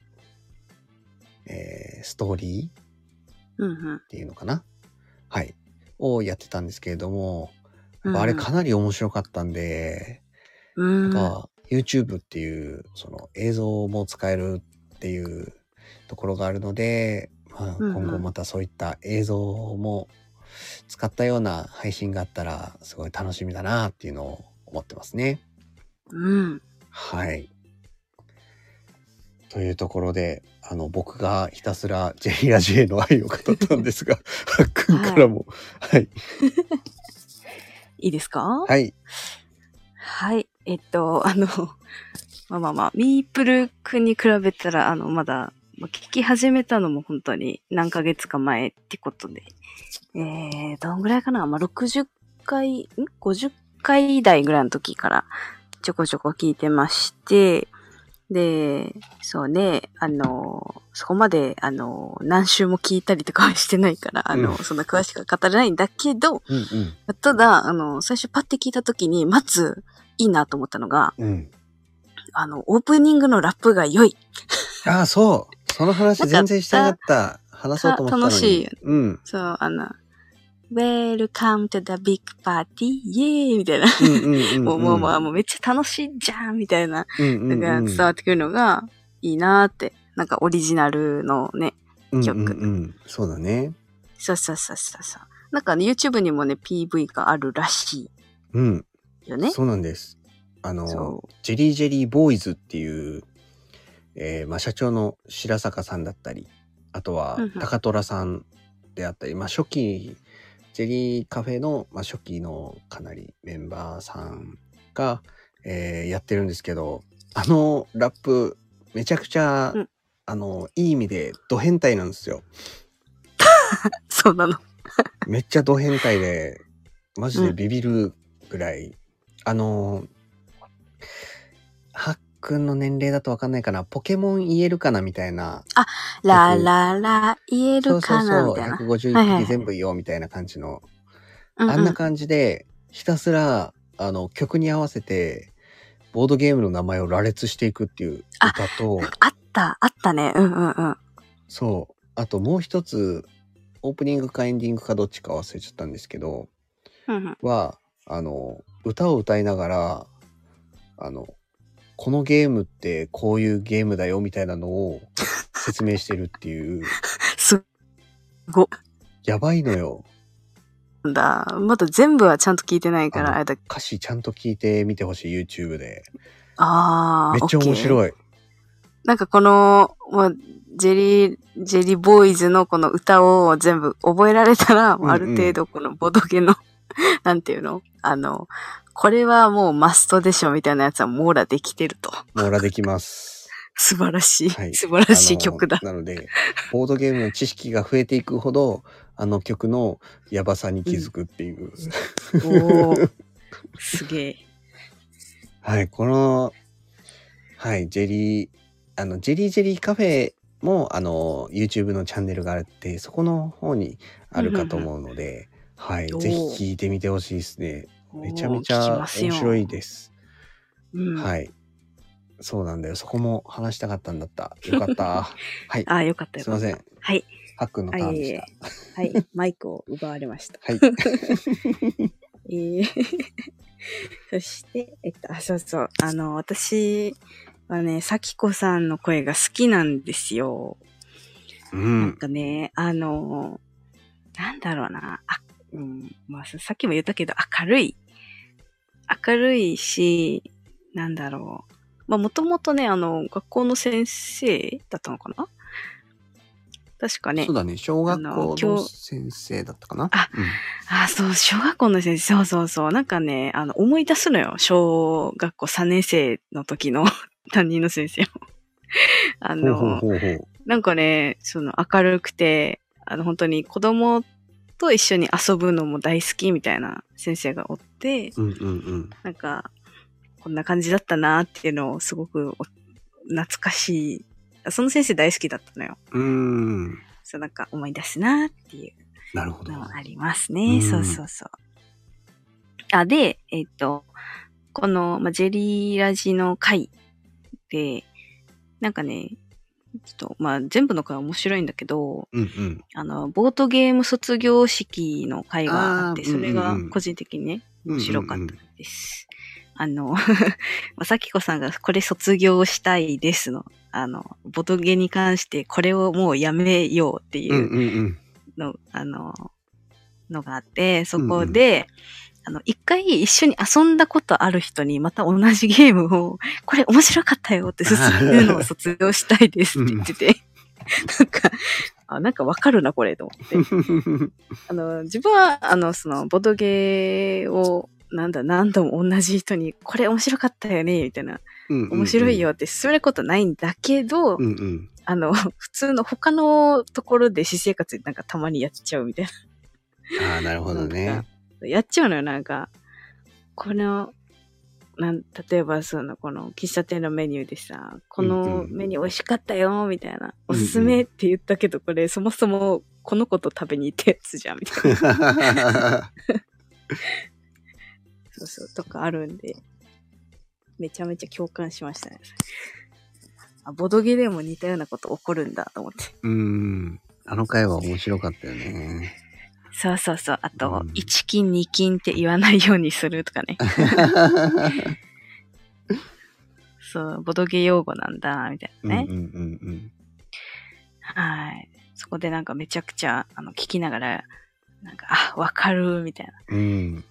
S1: えーストーリー
S2: うんうん
S1: っていうのかな？はい。をやってたんですけれども、やっ
S2: うん
S1: ぱあれかなり面白かったんで、
S2: うん
S1: やっぱ YouTube っていうその映像も使えるっていうところがあるので、まあ、
S2: うんうん
S1: 今後またそういった映像も使ったような配信があったらすごい楽しみだなっていうのを思ってますね。
S2: うん
S1: はい。というところで、あの僕がひたすらジェリラジへの愛を語ったんですが、はっくんからも、はい、
S2: いいですか
S1: はい、
S2: はい。えっと、あの、まあまあまあ、ミープルくんに比べたら、あの、まだ、まあ聞き始めたのも本当に何ヶ月か前ってことで、えー、どんぐらいかなまあ、ろくじゅっかい、ん ?ごじゅっかい台ぐらいの時からちょこちょこ聞いてまして、で、そうね、あの、そこまで、あの、何週も聞いたりとかはしてないから、あの、
S1: うん
S2: そんな詳しくは語れないんだけど、
S1: うんうん
S2: ただ、あの、最初パッて聞いた時に、まず、いいなと思ったのが、
S1: うん。
S2: あの、オープニングのラップが良い。
S1: ああ、そう。その話全然してなかった。話そうと思ってたのに。
S2: 楽しいよね
S1: うん。
S2: そう、あの、Welcome to the big party! イエーイみたいな。
S1: うんうんうんうん。
S2: もう、もう、もう、もうめっちゃ楽しいじゃんみたいな。
S1: うんうんうん。
S2: のが伝わってくるのがいいなーって。なんかオリジナルのね、曲。
S1: うんうんうん。そうだね。
S2: そうそうそうそうそう。なんか、ね、YouTube にもね、ピーブイ があるらし
S1: うん。
S2: いよね。
S1: そうなんです。あ
S2: そ
S1: の、ジェリージェリーボーイズっていう、 えーまあ、社長の白坂さんだったり、あとは
S2: うんうん
S1: 高虎さんであったり、まあ、初期ジェリーカフェの、まあ、初期のかなりメンバーさんが、えーやってるんですけど、あのラップめちゃくちゃ、
S2: うん
S1: あのいい意味でド変態なんですよ。
S2: そうなの。
S1: めっちゃド変態でマジで
S2: うん。
S1: ビビるぐらい、あのはっくんの年齢だとわかんないかな、ポケモン言えるかなみたいな
S2: ラ
S1: 曲、
S2: ララ言え
S1: そうそう
S2: るかなみ
S1: そう、
S2: たいな。
S1: ひゃくごじゅういっ
S2: はいはいはい。
S1: ぴき全部言おうみたいな感じの、
S2: うんうん。
S1: あんな感じでひたすらあの曲に合わせてボードゲームの名前を羅列していくっていう
S2: あ、
S1: 歌と、
S2: なんかあった、あったね。うんうんうん。
S1: そう、あともう一つ、オープニングかエンディングかどっちか忘れちゃったんですけど、
S2: うんうん。
S1: は、あの、歌を歌いながら、あの、このゲームってこういうゲームだよみたいなのを説明してるっていう、
S2: すごっ。
S1: やばいのよ。
S2: んだ。まだ全部はちゃんと聞いてないか
S1: あの
S2: ら、あれだ。
S1: 歌詞ちゃんと聞いてみてほしい、YouTube で。
S2: あー、
S1: めっちゃ面
S2: オッケー。
S1: 白い。
S2: なんかこの、まあ、ジェリー、ジェリーボーイズのこの歌を全部覚えられたら、
S1: うんうん、
S2: ある程度このボドゲの、なんていうのあの、これはもうマストでしょみたいなやつは網羅できてると。
S1: 網羅できます。
S2: 素晴らしい、
S1: はい、
S2: 素晴らしい曲だ。
S1: なので、ボードゲームの知識が増えていくほど、あの曲のやばさに気づくっていう。うん、
S2: おー、すげえ。
S1: はい、この、はい、ジェリー、あの、ジェリージェリーカフェも、あの、YouTube のチャンネルがあって、そこの方にあるかと思うので、はい、ぜひ聞いてみてほしいですね。めちゃめちゃ面白いです。
S2: うん、
S1: はい。そうなんだよ。そこも話したかったんだった。よかった。はい。
S2: あ、よかったよかった。
S1: すいません。
S2: はい。
S1: ハックンのターンでした。
S2: はい、はい、マイクを奪われました。
S1: はい。
S2: えー、そして、えっと、あ、そうそう。あの、私はね、さきこさんの声が好きなんですよ。
S1: うん。
S2: なんかね、あの、なんだろうな。あ、うん、まあ、さっきも言ったけど、明るい。明るいし、なんだろう。まあ、もともとね、あの、学校の先生だったのかな？確かね。
S1: そうだね。小学校の先生だったかな。
S2: あ、うん、あ、そう、小学校の先生。そうそうそう。なんかね、あの、思い出すのよ。小学校さんねん生の時の担任の先生を。あの、ほうほうほうほう、なんかね、その明るくて、あの、本当に子供と一緒に遊ぶのも大好きみたいな先生がおって、
S1: うんうんうん、
S2: なんか、こんな感じだったなっていうのをすごく懐かしい。その先生大好きだったのよ。
S1: うーん。
S2: そう、なんか思い出すなっていうのはありますね。そうそうそう。あ、で、えっと、この、まあ、ジェリーラジの回で、なんかね、ちょっと、まあ、全部の回面白いんだけど、
S1: うんうん、
S2: あの、ボートゲーム卒業式の回があって、それが個人的にね、うんうん、面白かったです。うんうんうん、あの、まさきこさんがこれ卒業したいですの、あの、ボトゲに関してこれをもうやめようっていうの、うんうんうん、あの、のがあって、そこで、うんうん、あの、一回一緒に遊んだことある人にまた同じゲームを、これ面白かったよって勧めるのを卒業したいですって言ってて、なんか、あ、なんかわかるな、これ、と思って。あの、自分は、あの、その、ボドゲーを、なんだ、何度も同じ人に、これ面白かったよね、みたいな、うんうんうん、面白いよって勧めることないんだけど、うんうん、あの、普通の他のところで私生活でなんかたまにやっちゃうみたいな。
S1: ああ、なるほどね。
S2: やっちゃうのよ、なんか、この、なん、例えばその、この喫茶店のメニューでさ、このメニュー美味しかったよ、みたいな、うんうん、おすすめって言ったけど、これそもそもこの子と食べに行ったやつじゃん、みたいな。そうそう、とかあるんで、めちゃめちゃ共感しましたね。あ、ボドゲでも似たようなこと起こるんだと思って。
S1: うーん、あの回は面白かったよね。
S2: そうそうそう。あと、いち金に金って言わないようにするとかね。そう、ボドゲ用語なんだ、みたいなね。うんうんうんうん、はい。そこでなんかめちゃくちゃあの聞きながら、なんか、あ、わかる、みたいな、うん。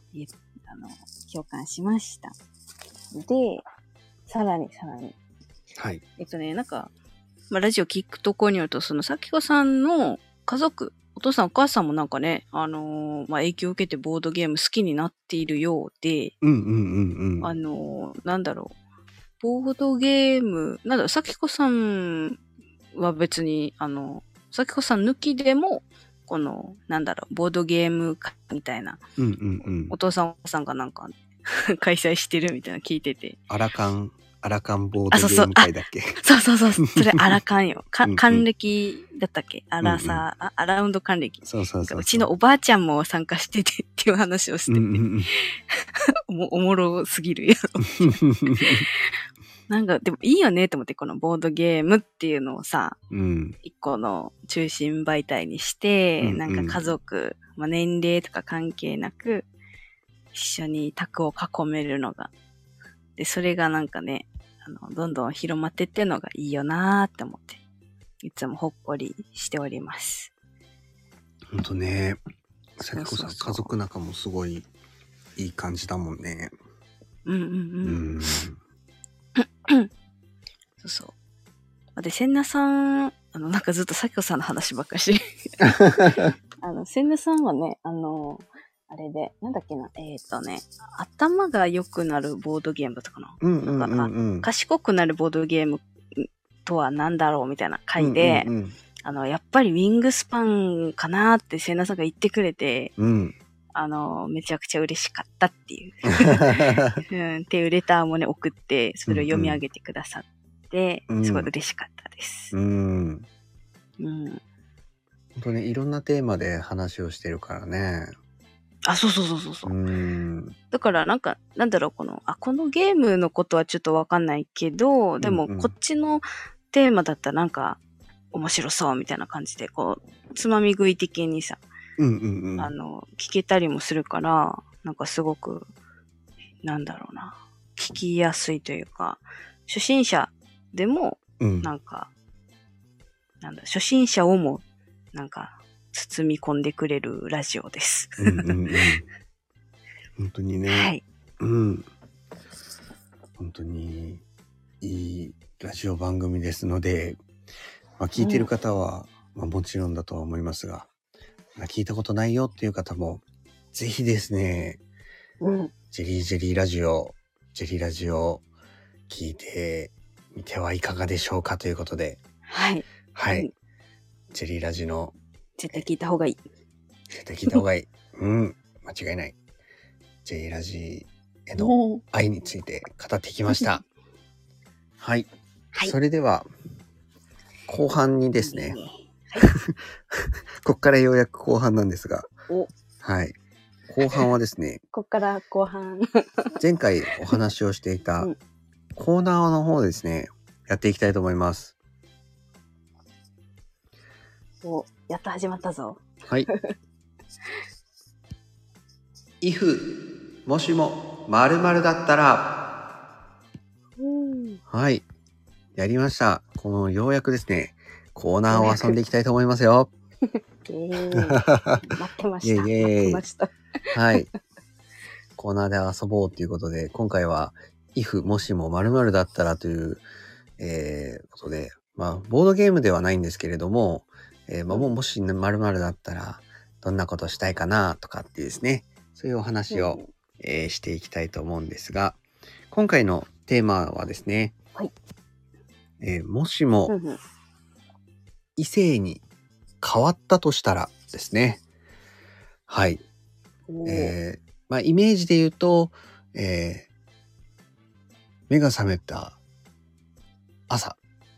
S2: あの。共感しました。で、さらにさらに。
S1: はい。
S2: えっとね、なんか、まあ、ラジオ聞くとこによると、その、さきこさんの家族、お父さんお母さんもなんかね、あのーまあ、影響を受けてボードゲーム好きになっているようで、
S1: うんうんうんうん。
S2: あのーなんだろう、ボードゲーム、なんだろう、さきこさんは別に、あの、さきこさん抜きでも、この、なんだろう、ボードゲーム会みたいな、
S1: うんうんうん。
S2: お父さんお母さんがなんか開催してるみたいなの聞いてて。
S1: アラカン、アラカンボー
S2: あ、
S1: ドゲー
S2: そうそう、あ、
S1: ム会だっけ。
S2: そうそうそう、それアラカンよ。か、
S1: うんうん
S2: 還暦だったっけアラサー、
S1: うんうん
S2: あ、アラウンド還暦。
S1: そうそうそうそう。
S2: うちのおばあちゃんも参加しててっていう話をしてて、
S1: うんうんうん、
S2: おも、おもろすぎるやろ。なんか、でもいいよねと思って、このボードゲームっていうのをさ、
S1: うん、
S2: 一個の中心媒体にして、
S1: うんうん、
S2: なんか家族、まあ、年齢とか関係なく、一緒に卓を囲めるのが。で、それがなんかね、あの、どんどん広まってってのがいいよなーって思って、いつもほっこりしております。
S1: ほんとね、さきこさん、
S2: そうそうそう
S1: 家族仲もすごいいい感じだもんね。
S2: うんうんうん。
S1: うん。
S2: そうそう。で、千奈さん、あの、なんかずっとさきこさんの話ばっかりしてあの、千奈さんはね、あの、あれで、なんだっけな、えっ、ー、とね、頭が良くなるボードゲームだったかな。
S1: うんうんうんうん。
S2: 賢くなるボードゲームとは何だろうみたいな回で、うんうんうん、あの、やっぱりウィングスパンかなって千奈さんが言ってくれて、
S1: うん、
S2: あの、めちゃくちゃ嬉しかったっていう。うん、っていうレターもね、送って、それを読み上げてくださって、うんうん、すごい嬉しかったです。
S1: うん。
S2: うん。
S1: 本当にいろんなテーマで話をしてるからね。
S2: あ、そうそうそうそう。うんだからなんか、なんだろう、この、あ、このゲームのことはちょっとわかんないけど、でもこっちのテーマだったらなんか面白そうみたいな感じで、こう、つまみ食い的にさ、
S1: うんうんうん、
S2: あの、聞けたりもするから、なんかすごく、なんだろうな、聞きやすいというか、初心者でも、なんか、うん、なんだ、初心者をも、なんか、包み込んでくれるラジオです。
S1: うんうんうん、本当にね、
S2: はい、
S1: うん、本当にいいラジオ番組ですので、まあ、聞いてる方は、うんまあ、もちろんだとは思いますが、まあ、聞いたことないよっていう方もぜひですね、うん、ジェリージェリーラジオジェリーラジオ聞いてみてはいかがでしょうかということで、
S2: はい
S1: はい、うん、ジェリーラジの
S2: 絶対聞いた方がいい。
S1: 絶対聞いた方がいい。うん、間違いない。ジェリーラジへの愛について語ってきました。はい、はい。それでは後半にですね。はい、こっからようやく後半なんですが、はい。後半はですね。
S2: こっから後半。
S1: 前回お話をしていたコーナーの方ですね、やっていきたいと思います。
S2: お、やっと始まったぞ。
S1: はい。if もしも〇〇だったら、はい、やりました。このようやくですね、コーナーを遊んでいきたいと思いますよ。
S2: えー、待ってました。
S1: イエイイエイ
S2: 待ってました。
S1: はい。コーナーで遊ぼうということで、今回は if もしも〇〇だったらという、えー、ことで、まあボードゲームではないんですけれども、えー、まあもし〇〇だったらどんなことしたいかなとかっていうですね、そういうお話を、うんえー、していきたいと思うんですが、今回のテーマはですね、
S2: はい
S1: えー、もしも異性に変わったとしたらですね。はい。えー、まあイメージで言うと、えー、目が覚めた朝、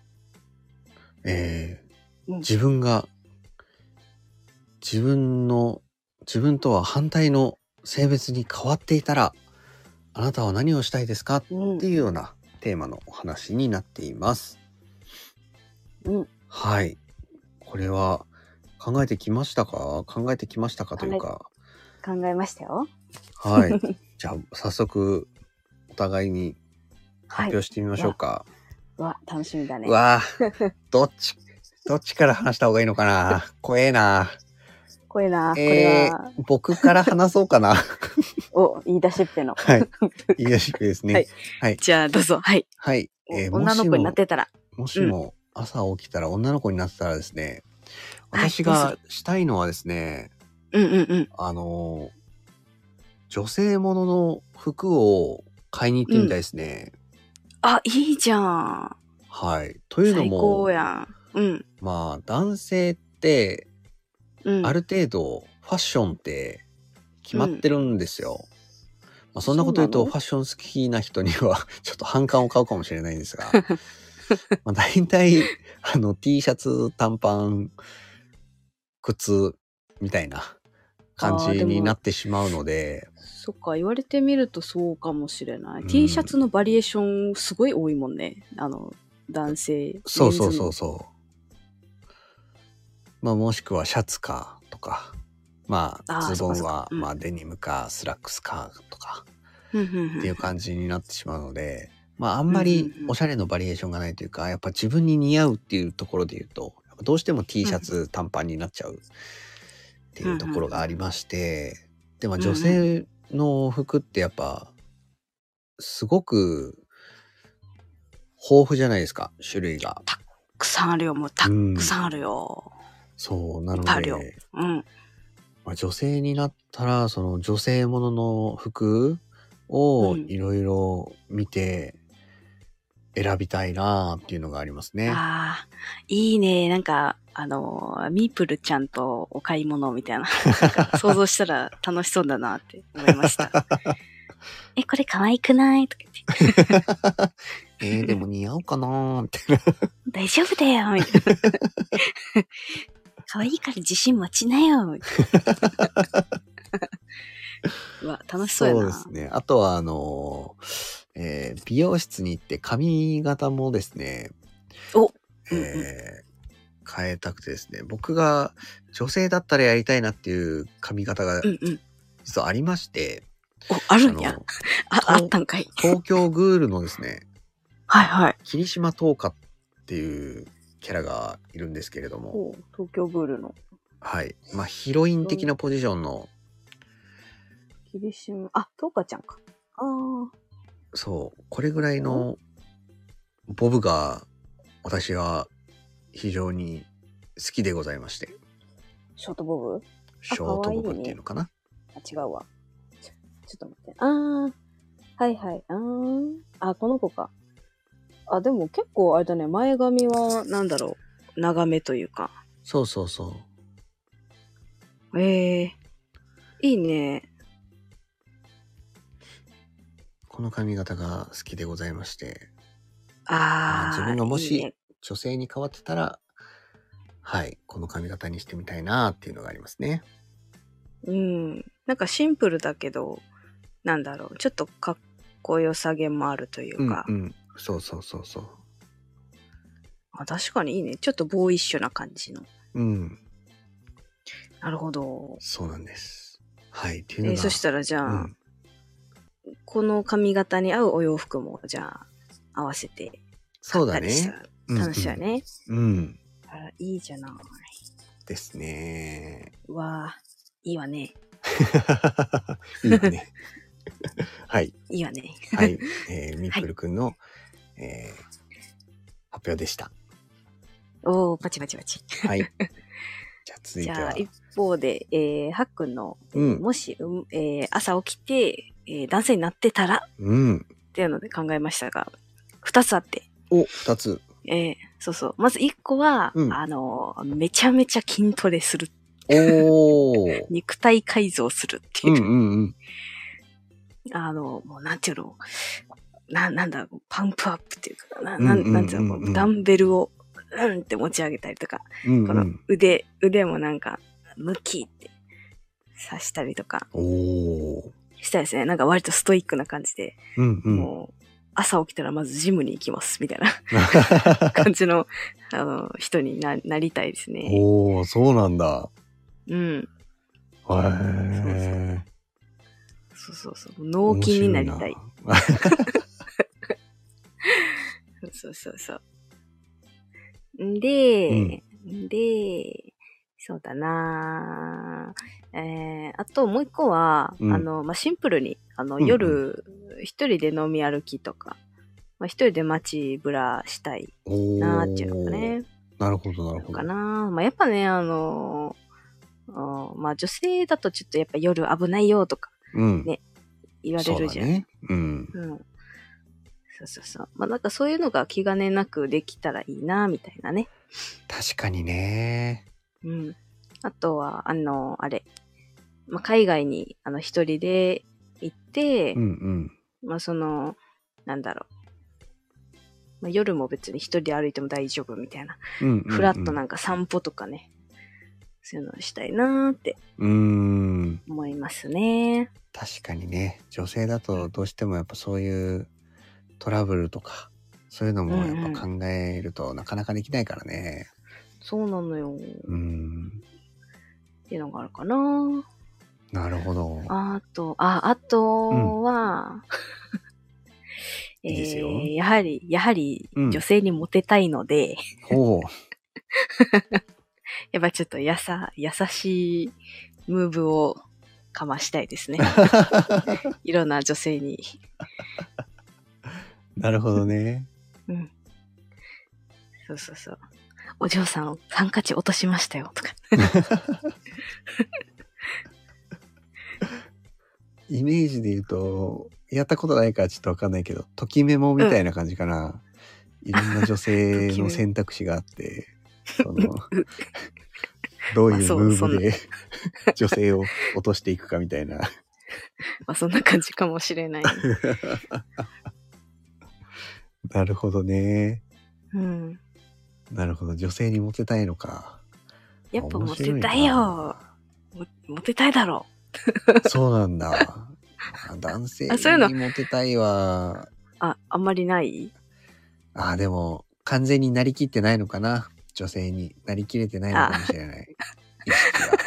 S1: えー、自分が自分の自分とは反対の性別に変わっていたら、あなたは何をしたいですか、うん、っていうようなテーマのお話になっています。うん、はい。これは考えてきましたか？考えてきましたかというか。
S2: 考えましたよ。
S1: はい。じゃあ早速お互いに発表してみましょうか。
S2: はい、うわ、楽しみだね。
S1: うわ、どっちどっちから話した方がいいのかな。怖えな。
S2: 怖いな、これ
S1: え
S2: は。
S1: ー、僕から話そうかな。
S2: お、言い出しっぺの。
S1: はい。言い出しっぺですね。
S2: はい。
S1: はい。
S2: じゃあ、どうぞ。はい。
S1: はい。えー、
S2: 女の子になってたら。
S1: もしも朝起きたら女の子になってたらですね、私
S2: はい
S1: がしたいのはですね、
S2: うんうんうん。
S1: あの、女性ものの服を買いに行ってみたいですね。
S2: あ、いいじゃん。
S1: はい。というの
S2: 最
S1: も、
S2: 高やん。うん。
S1: まあ、男性って、
S2: うん。
S1: ある程度、ファッションって決まってるんですよ。まあ、そんなこと言うと、
S2: そうなの？
S1: ファッション好きな人には、ちょっと反感を買うかもしれないんですが、まあ、大体、あの、T シャツ、短パン、靴、みたいな感
S2: あーでも
S1: じになってしまうので、
S2: そっか、言われてみるとそうかもしれない。
S1: うん
S2: T シャツのバリエーションすごい多いもんね。あの、男性。
S1: そうそう
S2: メンズの
S1: そうそう。まあ、もしくはシャツかとか、まあ、
S2: あー
S1: ズボン
S2: そっかそっか、うん
S1: はまあ、デニムかスラックスかとか
S2: うんうんうん
S1: っていう感じになってしまうので、まあ、あんまり
S2: うんうんうん
S1: おしゃれのバリエーションがないというか、やっぱ自分に似合うっていうところで言うと、やっぱどうしても T シャツ、短パンになっちゃうっていうところがありまして、でも女性の服ってやっぱ、すごく豊富じゃないですか、種類が。
S2: たくさんあるよ、もうたくさんあるよ。
S1: そう、なの
S2: いっぱいあるよ
S1: で、
S2: うん。
S1: まあ、女性になったら、その女性ものの服を
S2: うん
S1: いろいろ見て選びたいなっていうのがありますね。
S2: ああ、いいね。なんか、あの、ミープルちゃんとお買い物みたいな。なんか想像したら楽しそうだなって思いました。え、これ可愛くないとか言って。
S1: えー、でも似合うかなみたいな。
S2: 大丈夫だよみたいな。可愛いから自信持ちなよみたいな。うわ、楽しそうやな。
S1: そうですね。あとは、あの、えー美容室に行って髪型もですね、
S2: お、
S1: えー
S2: うんうん
S1: 変えたくてですね、僕が女性だったらやりたいなっていう髪型が
S2: うんうん。
S1: 実はありまして、
S2: お、あるんや。
S1: あの
S2: あ、
S1: と
S2: あったんかい。
S1: 東京グールのですね、
S2: はいはい。
S1: 霧島東花っていうキャラがいるんですけれども、
S2: お東京ブールの。
S1: はい。まあ、ヒロイン的なポジションの、
S2: 霧島、あ、とうかちゃんか。ああ。
S1: そう、これぐらいのボブが私は非常に好きでございまして、
S2: ショートボブ
S1: ショートボブっていうのかな。
S2: あ、違うわ。ちょ、ちょっと待って。あー。はいはい。あー。あ、この子か。あ、でも結構あれだね。前髪は、なんだろう。長めというか。
S1: そうそうそう。
S2: ええー。いいね。
S1: この髪型が好きでございまして、
S2: あー。
S1: 自分がもし
S2: いいね、
S1: 女性に変わってたら、はい、この髪型にしてみたいなっていうのがありますね。
S2: うん。なんかシンプルだけど、なんだろう。ちょっとかっこよさげもあるというか。
S1: うんうん。そうそうそうそう。
S2: あ、確かにいいね。ちょっとボーイッシュな感じの。
S1: うん。
S2: なるほど。
S1: そうなんです。はい。っていうのが。
S2: えーそしたらじゃあ、
S1: うん、
S2: この髪型に合うお洋服もじゃあ合わせて買ったりしたら楽しいよね。
S1: うん、うん。うん。
S2: あら、いいじゃない。
S1: ですね。
S2: うわあ、いいわね。
S1: いいわね。はい。
S2: いいわね。
S1: はい。えー、ミップルくんの、はい、えー、発表でした。
S2: おー、パチパチパチ。
S1: はい。じゃあ続いては。
S2: じゃあ一方で、えー、はっくんの、
S1: うん、
S2: もし、うんえー、朝起きて、えー、男性になってたら、
S1: うん、
S2: っていうので考えましたが、二つあって。
S1: お、二つ。
S2: えー、そうそう。まず一個は、うん、あの、めちゃめちゃ筋トレする。
S1: おー。
S2: 肉体改造するっていう。
S1: うんうんうん。
S2: あの、もうなんていうの、な、なんだ、パンプアップっていうか、な、ななんていうの、ダンベルを、うんって持ち上げたりとか、うんうん、この腕、腕もなんか、ムキって刺したりとか、したですね。なんか割とストイックな感じで、うんうん、もう、朝起きたらまずジムに行きます、みたいな感じの、あの、人に な, なりたいですね。
S1: おー、そうなんだ。
S2: うん。
S1: へー。
S2: そうそうそう。脳筋になりたい。そうそうそう。んで、うん、で、 そうだなぁ。えー、あともう一個は、
S1: うん
S2: あの、まあ、シンプルに、あの、
S1: うんうん
S2: 夜、一人で飲み歩きとか、まあ、一人で街ぶらしたいなーっていうのが
S1: おー。
S2: ね、
S1: なるほど、なる
S2: のか
S1: ほど。
S2: な。まあ、やっぱね、あの、あまあ、女性だとちょっとやっぱ夜危ないよとか
S1: うん。
S2: ね言われ
S1: そう
S2: るじゃん。
S1: だね。うん。
S2: うん。そうそうそう。まあ、なんかそういうのが気兼ねなくできたらいいな、みたいなね。
S1: 確かにね。
S2: うん。あとは、あの、あれ。まあ、海外に、あの、一人で行って、
S1: うんうん。
S2: まあ、その、なんだろう。まあ、夜も別に一人で歩いても大丈夫みたいな。
S1: うんうんうん。
S2: ふらっとなんか散歩とかね。そういうのをしたいなーって
S1: うーん。
S2: 思いますね。
S1: 確かにね。女性だとどうしてもやっぱそういうトラブルとか、そういうのもやっぱ考えるとなかなかできないからね。
S2: そうなのよ。
S1: うーん。
S2: っていうのがあるかな。
S1: なるほど。
S2: あと、あ、あとは、
S1: いいですよ。
S2: えーやはり、やはり
S1: うん
S2: 女性にモテたいので、
S1: ほう。
S2: やっぱちょっとやさ、優しいムーブをかましたいですね。いろんな女性に。
S1: なるほどね。
S2: うん。そうそうそう。お嬢さん、ハンカチ落としましたよ、とか。
S1: イメージで言うと、やったことないからちょっとわかんないけど、ときメモみたいな感じかな。いろんな女性の選択肢があって、その、どういう
S2: まあそうそんな
S1: ムーブで女性を落としていくかみたいな。
S2: まあそんな感じかもしれない。
S1: なるほどね。
S2: うん。
S1: なるほど。女性にモテたいのか。
S2: やっぱモ
S1: 面白いな
S2: テたいよ。モモテたいだろ
S1: そうなんだ。男性
S2: あそういうの
S1: にモテたいは、
S2: う。あ、あんまりない
S1: あ、でも、完全になりきってないのかな。女性になりきれてないのかもしれない。意識が。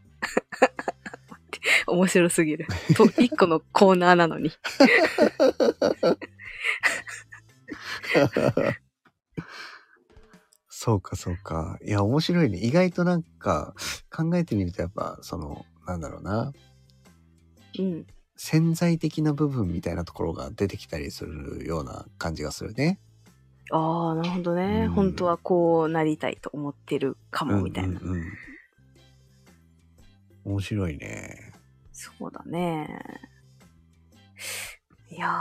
S2: 面白すぎる。と、一個のコーナーなのに。
S1: そうか、そうか。いや、面白いね。意外となんか、考えてみるとやっぱ、その、なんだろうな。
S2: うん。
S1: 潜在的な部分みたいなところが出てきたりするような感じがするね。
S2: ああ、なるほどね。
S1: うん
S2: 本当はこうなりたいと思ってるかも、みたいな。
S1: うんうんうん。面白いね。
S2: そうだね。いやー。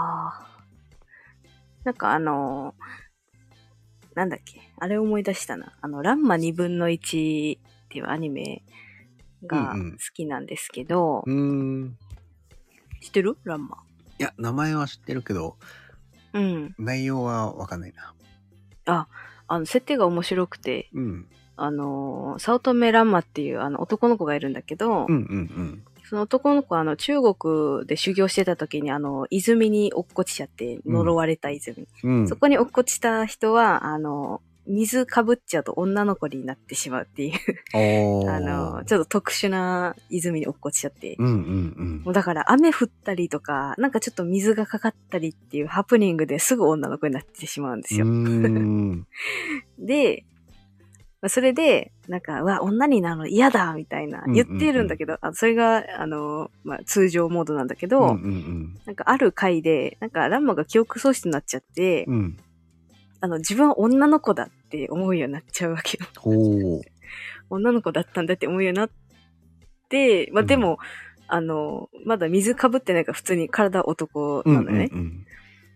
S2: なんかあのー、なんだっけ。あれ思い出したな。あの、ランマにぶんのいちっていうアニメが
S1: うんうん
S2: 好きなんですけど、
S1: うーん。
S2: 知ってるランマ。
S1: いや、名前は知ってるけど、
S2: うん。
S1: 内容はわかんないな。
S2: あ、あの、設定が面白くて、
S1: うん。
S2: あのー、早乙女ランマっていうあの男の子がいるんだけど、
S1: うんうんうん。
S2: その男の子はあの中国で修行してた時にあの泉に落っこちちゃって呪われた泉、
S1: うん。
S2: そこに落っこちた人はあの水かぶっちゃうと女の子になってしまうっていう
S1: おー
S2: あのちょっと特殊な泉に落っこちちゃって、
S1: うんうん
S2: もうだから雨降ったりとかなんかちょっと水がかかったりっていうハプニングですぐ女の子になってしまうんですよ。
S1: うん。うーん。
S2: でそれで、なんか、うわ、女になるの嫌だみたいな、言ってるんだけど、あそれが、あの、まあ、通常モードなんだけど、
S1: うんうん
S2: なんかある回で、なんかランマが記憶喪失になっちゃって、
S1: うん。うん。
S2: あの、自分は女の子だって思うようになっちゃうわけよ。
S1: ほう。
S2: 女の子だったんだって思うようになって、まあ、でも、うん、あの、まだ水かぶってないから普通に体男なんだよね。うんうんうん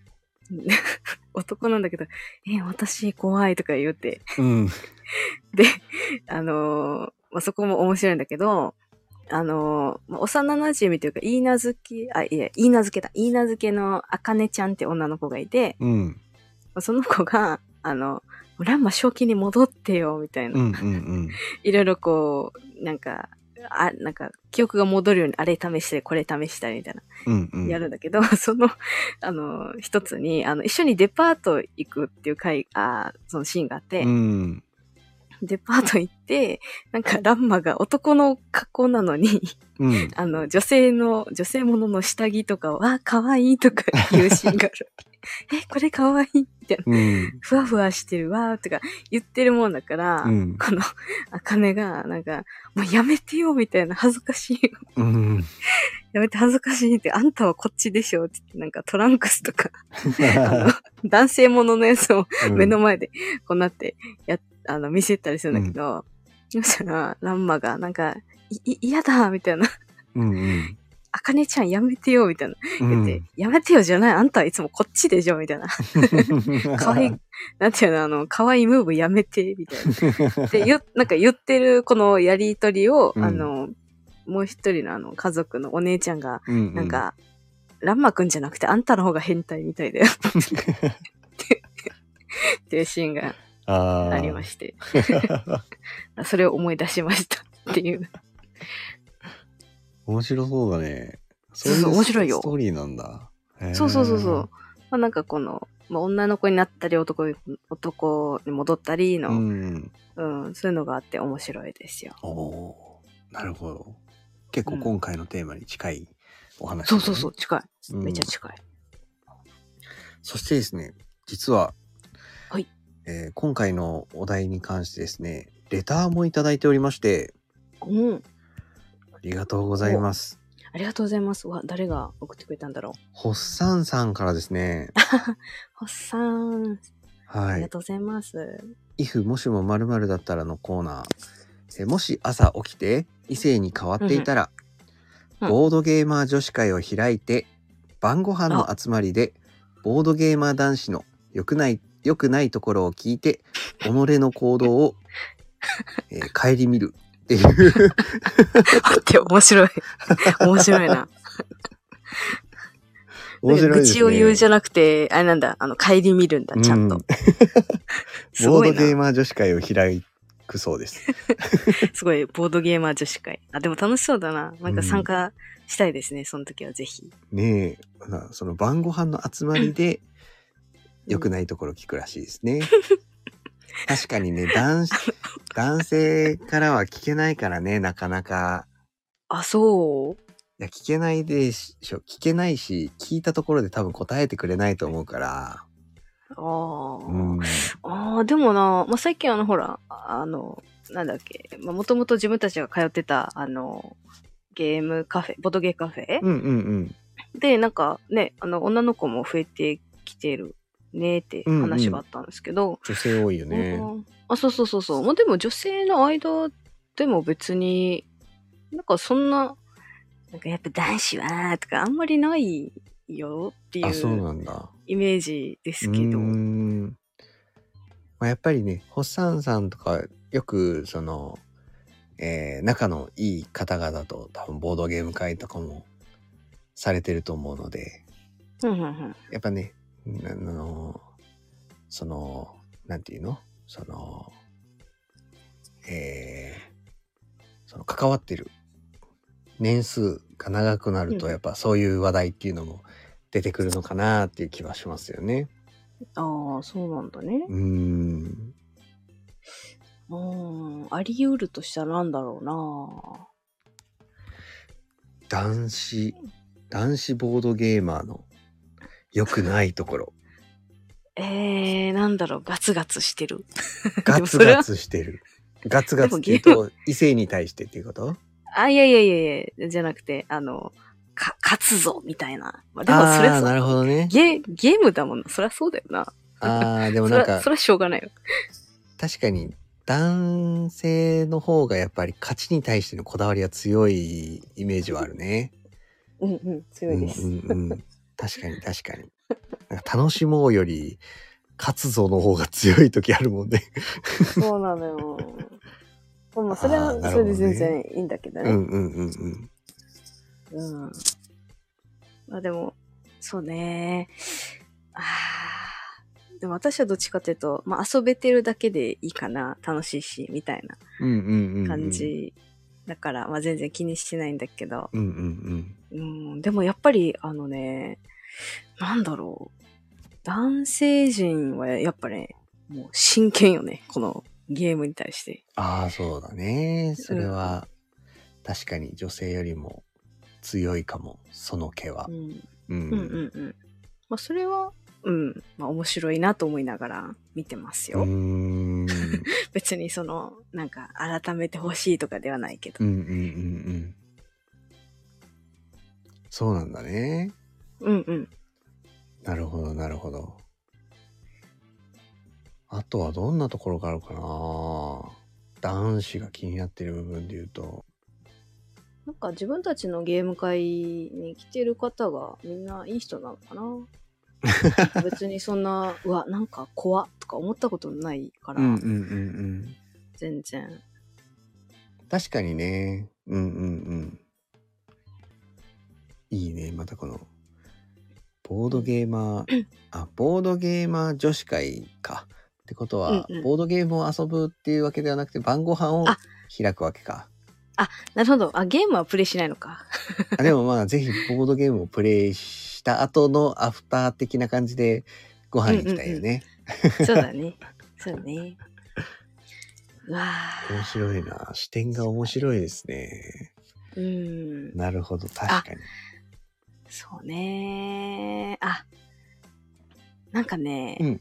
S2: 男なんだけど、え、私怖いとか言うて。
S1: うん、
S2: で、あのー、まあ、そこも面白いんだけど、あのー、まあ、幼馴染というか、いいなずけ、あ、いや、いいなずけだ。いいなずけのあかねちゃんって女の子がいて、
S1: うん、ま
S2: あ、その子が、あの、ランマ正気に戻ってよ、みたいな。
S1: うんうんうん、
S2: いろいろこう、なんか、あ、なんか、記憶が戻るように、あれ試して、これ試したりみたいな、
S1: うんうん、
S2: やるんだけど、その、あの、一つに、あの、一緒にデパート行くっていう回、あ、そのシーンがあって、
S1: うん、
S2: デパート行って、なんかランマが男の格好なのに、
S1: うん。
S2: あの、女性の、女性ものの下着とかを、あ、かわいいとか言うシーンがある。え、これかわいいみたいな。
S1: うん。
S2: ふわふわしてるわーとか言ってるもんだから、
S1: うん。
S2: この、あかねが、なんか、もうやめてよみたいな、恥ずかしい。
S1: うん。
S2: やめて恥ずかしいって、あんたはこっちでしょって言って、なんかトランクスとか、あの、男性もののやつを目の前で、こうなって、や、あの、見せたりするんだけど、そしたら、ランマが、なんか、い、い、嫌だみたいな。
S1: うんうん。
S2: あかねちゃんやめてよみたいな。言って、うん、やめてよじゃない、あんたはいつもこっちでしょみたいな。かわいい、なんていうの、あの、かわいいムーブやめて、みたいな。で、ゆ、なんか言ってるこのやりとりを、うん、あの、もう一人のあの、家族のお姉ちゃんが、うんうん、なんか、ランマくんじゃなくてあんたの方が変態みたいだよ。っていうシーンがありまして。それを思い出しましたっていう。
S1: 面白そうだね。
S2: そうそう、面白いよ。
S1: ストーリーなんだ。
S2: そうそうそうそう。まあなんかこの、まあ、女の子になったり男に、男に戻ったりの、うん、うん、そういうのがあって面白いですよ。
S1: おー、なるほど。結構今回のテーマに近いお話、ね、
S2: そうそうそう、近い。めっちゃ近い。
S1: うん、そしてですね、実は、
S2: はい、
S1: えー、今回のお題に関してですね、レターもいただいておりまして、
S2: うん。
S1: ありがとうございます。
S2: ありがとうございます。わ、誰が送ってくれたんだろう。
S1: ホッサンさんからですね。
S2: ホッサン。はい。ありがとうございます。
S1: if もしも〇〇だったらのコーナー。えもし朝起きて異性に変わっていたら、うんうん、ボードゲーマー女子会を開いて、晩ご飯の集まりでボードゲーマー男子の良くない良くないところを聞いて、己の行動を、えー、顧みるっていう。
S2: 待って面白い面白いな。面白いですね。愚痴を言うじゃなくて、あれなんだ、あの顧みるんだちゃんと。うん、
S1: すごいな。ボードゲーマー女子会を開くそうです。
S2: すごいボードゲーマー女子会。あでも楽しそうだな。なんか参加したいですね。うん、その時はぜひ。
S1: ねえ、その晩ご飯の集まりで良くないところ聞くらしいですね。うん、確かにね、男男性からは聞けないからね、なかなか。
S2: あ、そう。
S1: いや、聞けないでしょ。聞けないし、聞いたところで多分答えてくれないと思うから。
S2: ああ、うん、ああ、でもな、まあ、最近あの、ほら、あの、なんだっけ、まあ、もともと自分たちが通ってた、あの、ゲームカフェ、ボトゲカフェ、
S1: うんうんうん、
S2: で、なんかね、あの、女の子も増えてきてるねって話があったんですけど。うんうん、
S1: 女性多いよね。
S2: あ、そうそうそうそう。まあ、でも女性の間でも別に、なんかそんな、なんかやっぱ男子はとかあんまりないよっていうイメージですけど。
S1: うーん、まあ、やっぱりね、ホッサンさんとかよくその、えー、仲のいい方々と多分ボードゲーム会とかもされてると思うので、
S2: うんうんうん、
S1: やっぱね、あのそのなんていうのそのえー、その関わってる年数が長くなるとやっぱそういう話題っていうのも出てくるのかなっていう気はしますよね。
S2: ああ、そうなんだね。
S1: うーん。
S2: うーん、あり得るとしたらなんだろうな。
S1: 男子、男子ボードゲーマーの良くないところ。
S2: えー、なんだろう、ガツガツしてる。
S1: ガツガツしてる。ガツガツって言うと異性に対してっていうこと？
S2: あ、いやいやいやいや、じゃなくて、あの、か、勝つぞみたいな。まあ、でもそれは
S1: なるほどね。
S2: ゲ、ゲームだもんな。そりゃそうだよな。
S1: ああ、でもなんか、
S2: それはしょうがないよ。
S1: 確かに、男性の方がやっぱり勝ちに対してのこだわりは強いイメージはあるね。
S2: うんうん、強いです。
S1: うんうんうん、確かに確かに。なんか楽しもうより、勝つぞの方が強い時あるもんね。
S2: そうなのよ。まあ、それは、ね、それで全然いいんだけどね。
S1: うんうんうんうん。
S2: うん。まあでも、そうね。ああ。でも私はどっちかというと、まあ遊べてるだけでいいかな。楽しいし、みたいな感じ。だから、まあ全然気にしてないんだけど。
S1: うんうんうん。
S2: うん。でもやっぱり、あのね、なんだろう。男性陣はやっぱね、もう真剣よね。このゲームに対して。
S1: ああ、そうだね。それは、うん、確かに女性よりも強いかも、その毛は。
S2: うん。
S1: うん。
S2: うんうんうん。まあ、それは、うん。まあ、面白いなと思いながら見てますよ。
S1: うーん
S2: 別にその、なんか、改めてほしいとかではないけど。
S1: うんうんうんうん。そうなんだね。
S2: うんうん。
S1: なるほど、なるほど。あとはどんなところがあるかな。男子が気になってる部分で言うと。
S2: なんか自分たちのゲーム会に来てる方がみんないい人なのかな。別にそんな、うわ、なんか怖っとか思ったことないから。
S1: うんうんうんうん。
S2: 全然。
S1: 確かにね。うんうんうん。いいね。またこの、ボードゲーマー、あ、ボードゲーマー女子会か。ってことは、うんうん、ボードゲームを遊ぶっていうわけではなくて、晩ご飯を開くわけか。
S2: あ、なるほど。あ、ゲームはプレイしないのか。
S1: あでもまあ、ぜひボードゲームをプレイした後のアフター的な感じでご飯行きたいよね。
S2: うんうんうん、そうだね。そうね。うわ
S1: ー。面白いな。視点が面白いですね。
S2: うん。
S1: なるほど、確かに。
S2: そうね。あ、なんかね、
S1: うん、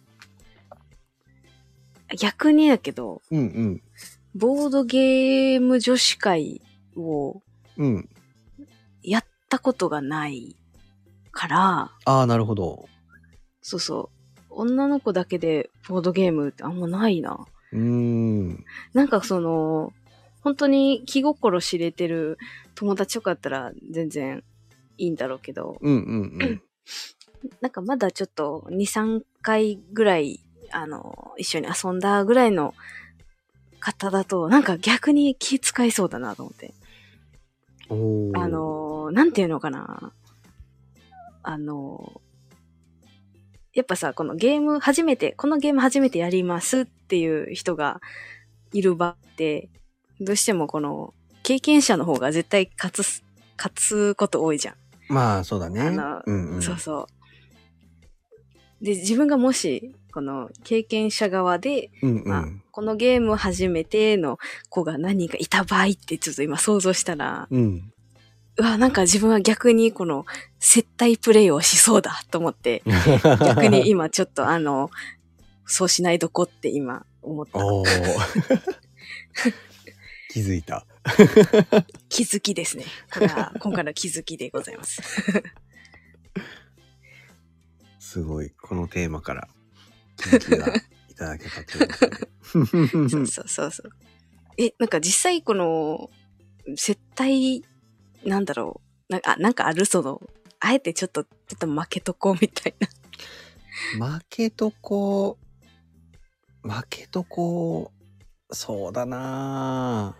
S2: 逆にだけど、
S1: うんうん、
S2: ボードゲーム女子会をやったことがないから、うん、
S1: ああ、なるほど。
S2: そうそう。女の子だけでボードゲームってあんまないな。
S1: うーん。
S2: なんかその、本当に気心知れてる友達とかだったら全然いいんだろうけど、
S1: うんうんうん。
S2: なんかまだちょっとに、さんかいぐらい、あの、一緒に遊んだぐらいの方だと、なんか逆に気使いそうだなと思って。
S1: おー。
S2: あの、なんていうのかな。あの、やっぱさ、このゲーム初めて、このゲーム初めてやりますっていう人がいる場って、どうしてもこの経験者の方が絶対勝つ、勝つこと多いじゃん。
S1: まあ、そうだね。
S2: あの、
S1: うんうん、
S2: そうそう。で、自分がもし、この経験者側で、
S1: うんうん、
S2: まあ、このゲーム初めての子が何人かいた場合ってちょっと今想像したら、
S1: うん、
S2: うわ、なんか自分は逆にこの接待プレイをしそうだと思って、逆に今ちょっとあの、そうしないどこって今思った。
S1: お気づいた。
S2: 気づきですね。これは今回の気づきでございます。
S1: すごい、このテーマから気づきがいただけたということで。
S2: そうそうそうそう。え、なんか実際この、接待、なんだろう。なんか、あ、なんかあるその、あえてちょっと、ちょっと負けとこうみたい
S1: な。負けとこう、負けとこう、そうだな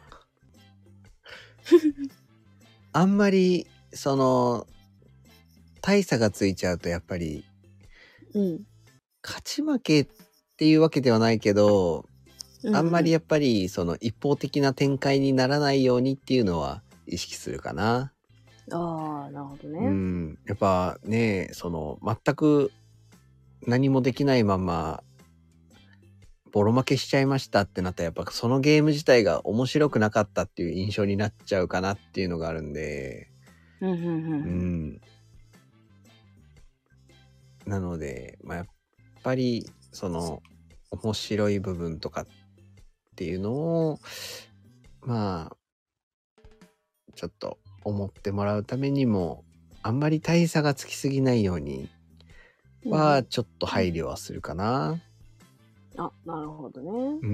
S1: あんまり、その、大差がついちゃうとやっぱり、
S2: うん、
S1: 勝ち負けっていうわけではないけど、うんうん、あんまりやっぱりその一方的な展開にならないようにっていうのは意識するかな。
S2: ああ、なるほどね。
S1: うん、やっぱね、その全く何もできないままボロ負けしちゃいましたってなったらやっぱそのゲーム自体が面白くなかったっていう印象になっちゃうかなっていうのがあるんで、
S2: うんうんうん
S1: うんなので、まあ、やっぱりその面白い部分とかっていうのをまあちょっと思ってもらうためにもあんまり大差がつきすぎないようにはちょっと配慮はするかな。
S2: うん、あ、なるほどね。
S1: うん。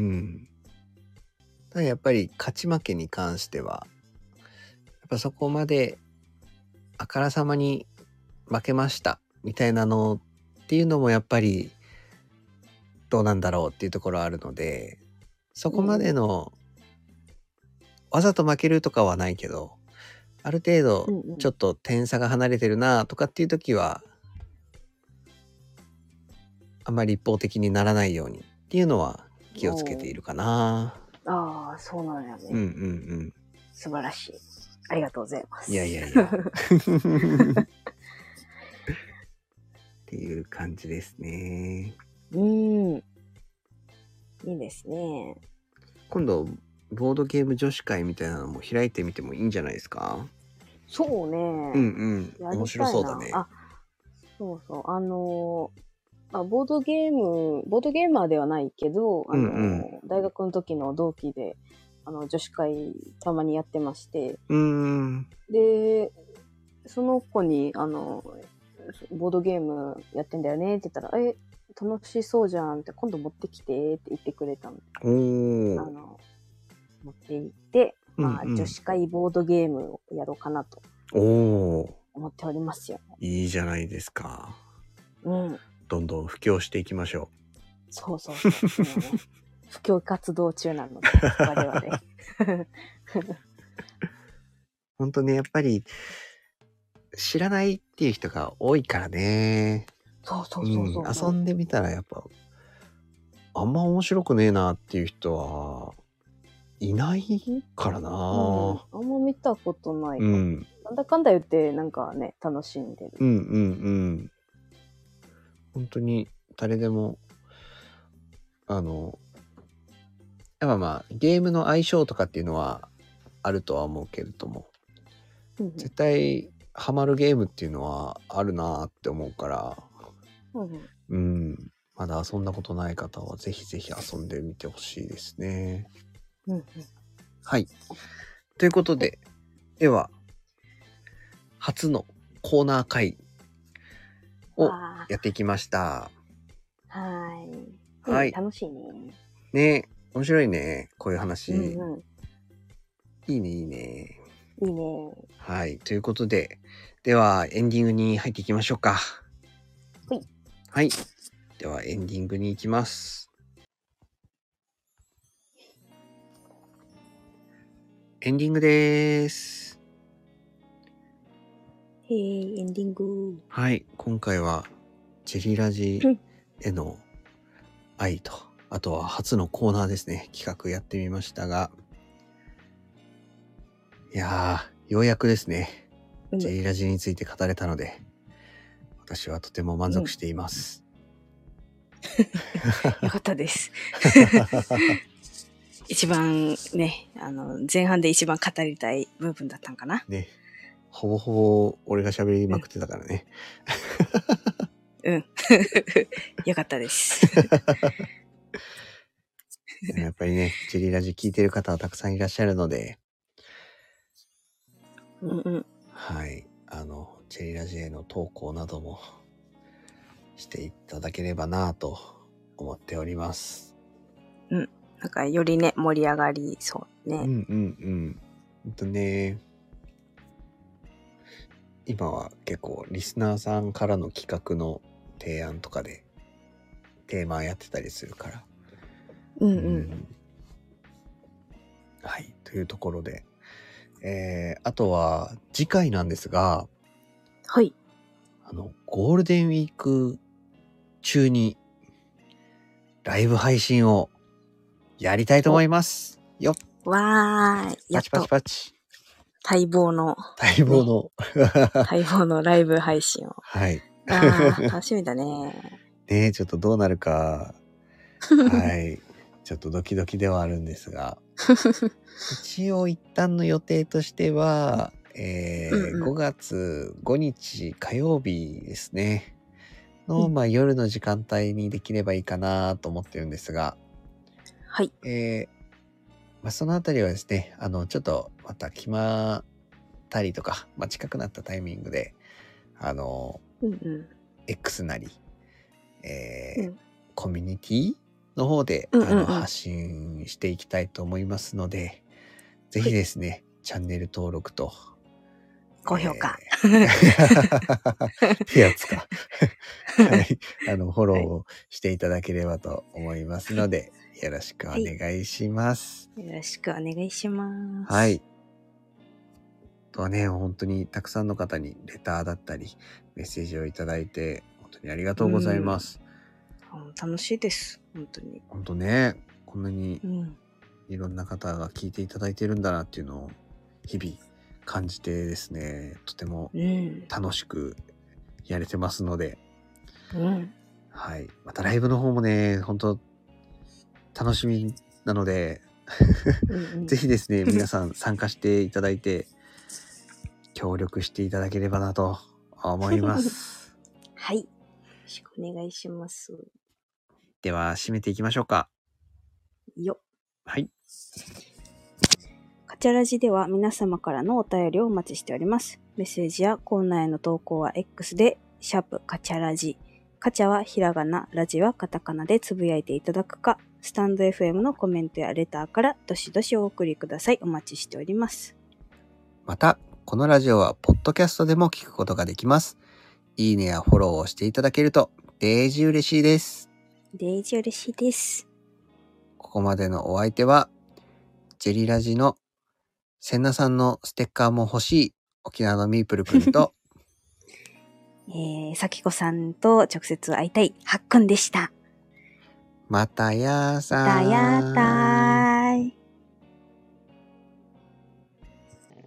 S1: ただやっぱり勝ち負けに関してはやっぱそこまであからさまに負けましたみたいなのっていうのもやっぱりどうなんだろうっていうところあるので、そこまでの、うん、わざと負けるとかはないけど、ある程度ちょっと点差が離れてるなとかっていう時は、あんまり一方的にならないようにっていうのは気をつけているかな。
S2: ああ、そうなんやね。
S1: うんうんうん。
S2: 素晴らしい。ありがとうございます。
S1: いやいやいや。っていう感じですね。
S2: うん。 いいですね。
S1: 今度ボードゲーム女子会みたいなのも開いてみてもいいんじゃないですか？
S2: そうね。
S1: うんうん
S2: やりたいな。
S1: 面白そうだね。
S2: あ、そうそう。あのー、あ、ボードゲーム、ボードゲーマーではないけど、あのー、
S1: うんうん
S2: 大学の時の同期で、あの、女子会たまにやってまして、
S1: うーん
S2: で、その子に、あの、ボードゲームやってんだよねって言ったら、え、楽しそうじゃんって、今度持ってきてって言ってくれたの。
S1: おー
S2: あの、持って行って、まあ、
S1: うんうん
S2: 女子会ボードゲームをやろうかなと
S1: おー
S2: 思っておりますよ。
S1: いいじゃないですか。
S2: うん。
S1: どんどん布教していきましょ
S2: そうそうそう。もうね、布教活動中なので、我々。
S1: う。本当ね、やっぱり知らないっていう人が多いからね。
S2: そうそうそうそう、
S1: うん、遊んでみたらやっぱあんま面白くねえなっていう人はいないからな、
S2: うん、あんま見たことないかも、
S1: うん、
S2: なんだかんだ言ってなんかね楽しんでる。
S1: うんうんうん本当に誰でもあのやっぱまあゲームの相性とかっていうのはあるとは思うけれども、
S2: うんうん、
S1: 絶対ハマるゲームっていうのはあるなって思うから、
S2: うんうん、
S1: うん、まだ遊んだことない方はぜひぜひ遊んでみてほしいですね。
S2: うんうん、
S1: はい。ということで、では初のコーナー会をやっていきました。
S2: はい。
S1: はい。
S2: 楽しいね。
S1: ね、面白いね、こういう話。
S2: うんうん、
S1: いいね、いいね。
S2: いいね。
S1: はい。ということで、ではエンディングに入っていきましょうか。
S2: はい。
S1: はい。ではエンディングに行きます。エンディングでーす。
S2: へー、エンディング。
S1: はい。今回はジェリラジへの愛と、あとは初のコーナーですね。企画やってみましたが、いやー、ようやくですね、
S2: うん、
S1: ジェリラジについて語れたので、私はとても満足しています。
S2: うん、よかったです。一番ね、あの、前半で一番語りたい部分だったんかな。
S1: ね。ほぼほぼ俺が喋りまくってたからね。
S2: うん。うん、よかったです。
S1: やっぱりね、ジェリラジ聞いてる方はたくさんいらっしゃるので、
S2: うんうん、
S1: はい。あの、ジェリラジへの投稿などもしていただければなぁと思っております。
S2: うん。なんかよりね、盛り上がりそうね。
S1: うんうんうん。ほんとね、今は結構リスナーさんからの企画の提案とかでテーマやってたりするから。
S2: うんうん。
S1: うん、はい。というところで、えー、あとは次回なんですが、
S2: はい。
S1: あの、ゴールデンウィーク中にライブ配信をやりたいと思います。よっ。
S2: わーい。やっと。
S1: パチパチパチ。
S2: 待望の。
S1: 待望の。
S2: ね、待望のライブ配信を。
S1: はい。
S2: あー、楽しみだね。
S1: ねえ、ちょっとどうなるか。はい。ちょっとドキドキではあるんですが。一応一旦の予定としては、えーうんうん、ごがつごにち火曜日ですね。の、まあ、夜の時間帯にできればいいかなと思ってるんですが。
S2: はい。
S1: えーまあ、そのあたりはですね、あの、ちょっとまた決まったりとか、まあ、近くなったタイミングで、あの、
S2: うんうん、
S1: X なり、えーうん、コミュニティの方で、
S2: うんうんうん、
S1: あの発信していきたいと思いますので、ぜひですね、はい、チャンネル登録と、
S2: 高評価。
S1: えー、ってやつか。はい。あの、フォローしていただければと思いますので、はい、よろしくお願いします、
S2: はい。よろしくお願いします。
S1: はい。とはね、本当にたくさんの方にレターだったり、メッセージをいただいて、本当にありがとうございます。
S2: 楽しいです。本当に。
S1: 本当ね、こんなにいろんな方が聞いていただいてるんだなっていうのを日々感じてですね、とても楽しくやれてますので、
S2: うん、
S1: はい。またライブの方もね、本当楽しみなので
S2: うんうん
S1: ぜひですね、皆さん参加していただいて、協力していただければなと思います。
S2: はい。よろしくお願いします。
S1: では、締めていきましょうか。
S2: よ。
S1: はい。
S2: カチャラジでは皆様からのお便りをお待ちしております。メッセージやコーナーへの投稿は X で、シャープカチャラジ。カチャはひらがな、ラジはカタカナでつぶやいていただくか、スタンド エフエム のコメントやレターからどしどしお送りください。お待ちしております。
S1: また、このラジオはポッドキャストでも聞くことができます。いいねやフォローをしていただけるとデージ嬉しいです。
S2: デージ嬉しいです。
S1: ここまでのお相手は、ジェリラジのセンナさんのステッカーも欲しい沖縄のミープルくんと、
S2: えー、さきこさんと直接会いたいはっくんでした。
S1: またやーさー。
S2: またやったー。